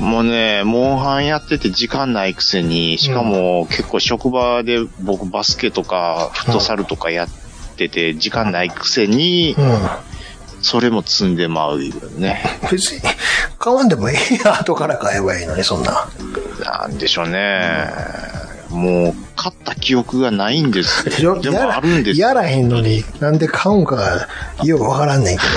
もうね、モンハンやってて時間ないくせに、しかも結構職場で僕バスケとかフットサルとかやってて時間ないくせに、それも積んでまうよね。 別に買わんでもいいや、後から買えばいいのに、そんな。 なんでしょうね。もう、買った記憶がないんですよ。でもあるんですよ。 やらへんのに、なんで買うんかがよくわからんねんけ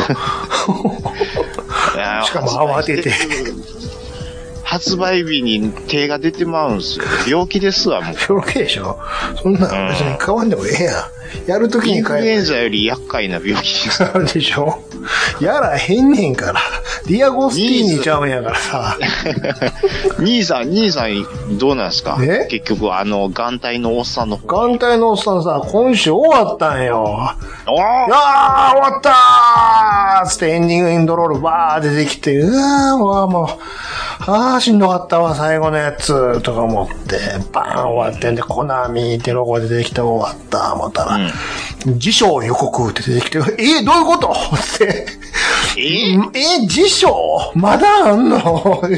ど。しかも慌てて。 発売日に手が出てまうんすよ。病気ですわ、もう。 病気でしょ？そんな別に買わんでもええやん。やるときに買えばいい。 インフルエンザより厄介な病気です。 でしょ？やらへんねんから。ディアゴスティーニちゃうんやからさ。 兄さん、どうなんすか？結局、眼帯のおっさんの方。 眼帯のおっさんさ、今週終わったんよ。終わったーつってエンディングエンドロールバー出てきて、もう、しんどかったわ、最後のやつ、とか思って、バーン終わってんで、コナミってロゴ出てきて終わった、思ったら、辞書予告って出てきて、どういうことって。辞書まだあんのって。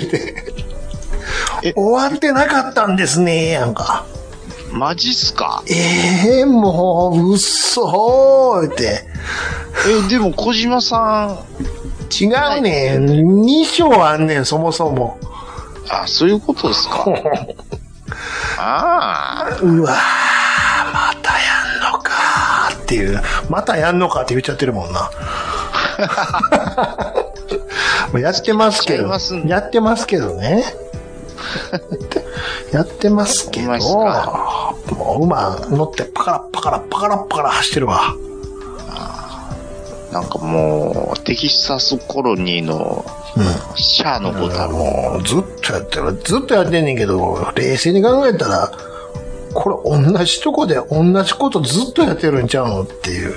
終わってなかったんですね、やんか。 マジっすか？ もう、嘘ーって。 でも小島さん。 違うねん。2章あんねん、そもそも。 あ、そういうことですか。 うわー、またやんのかーっていう。またやんのかって言っちゃってるもんな。やってますけどね。 やってますけど、もう馬乗ってパカラパカラパカラパカラ走ってるわ。 なんかもう、テキサスコロニーの、シャアのボタン。 もうずっとやってる。ずっとやってんねんけど、冷静に考えたら、これ同じとこで同じことずっとやってるんちゃうのっていう。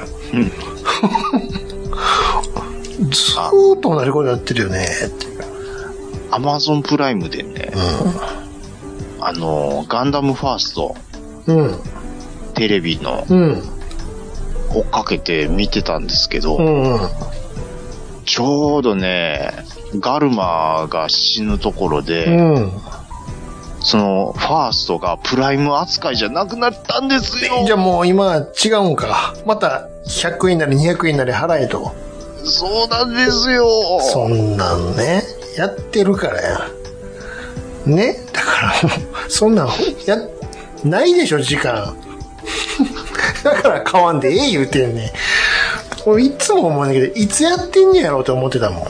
ずーっと同じことやってるよねっていう。 アマゾンプライムでね、ガンダムファースト、テレビの、追っかけて見てたんですけど、ちょうどね、ガルマが死ぬところで、その、ファーストがプライム扱いじゃなくなったんですよ。 じゃあもう今違うんか。また100円なり200円なり払えと。 そうなんですよ。 そんなんね、やってるからや。ね。だからそんなんないでしょ、時間。だから買わんでええ言うてんね。俺いつも思うんだけど、いつやってんねやろうと思ってたもん。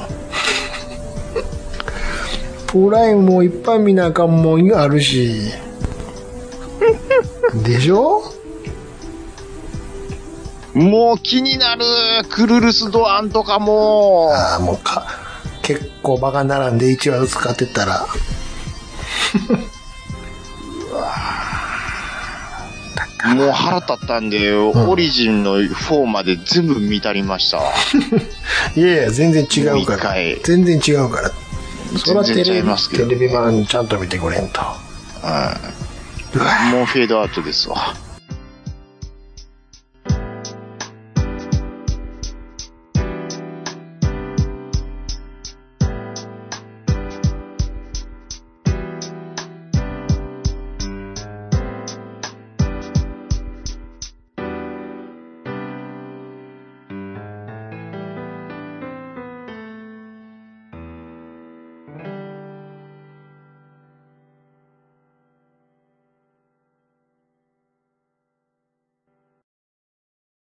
プライムもいっぱい見なあかんもんあるし。でしょ？ もう気になる。クルルスドアンとかも。 ああ、もう結構バカ並んで1話使ってたら。 もう腹立ったんで、オリジンの4まで全部見たりましたわ。 いやいや、全然違うから。全然違うから。そらテレビ版ちゃんと見てくれんと。 もうフェードアウトですわ。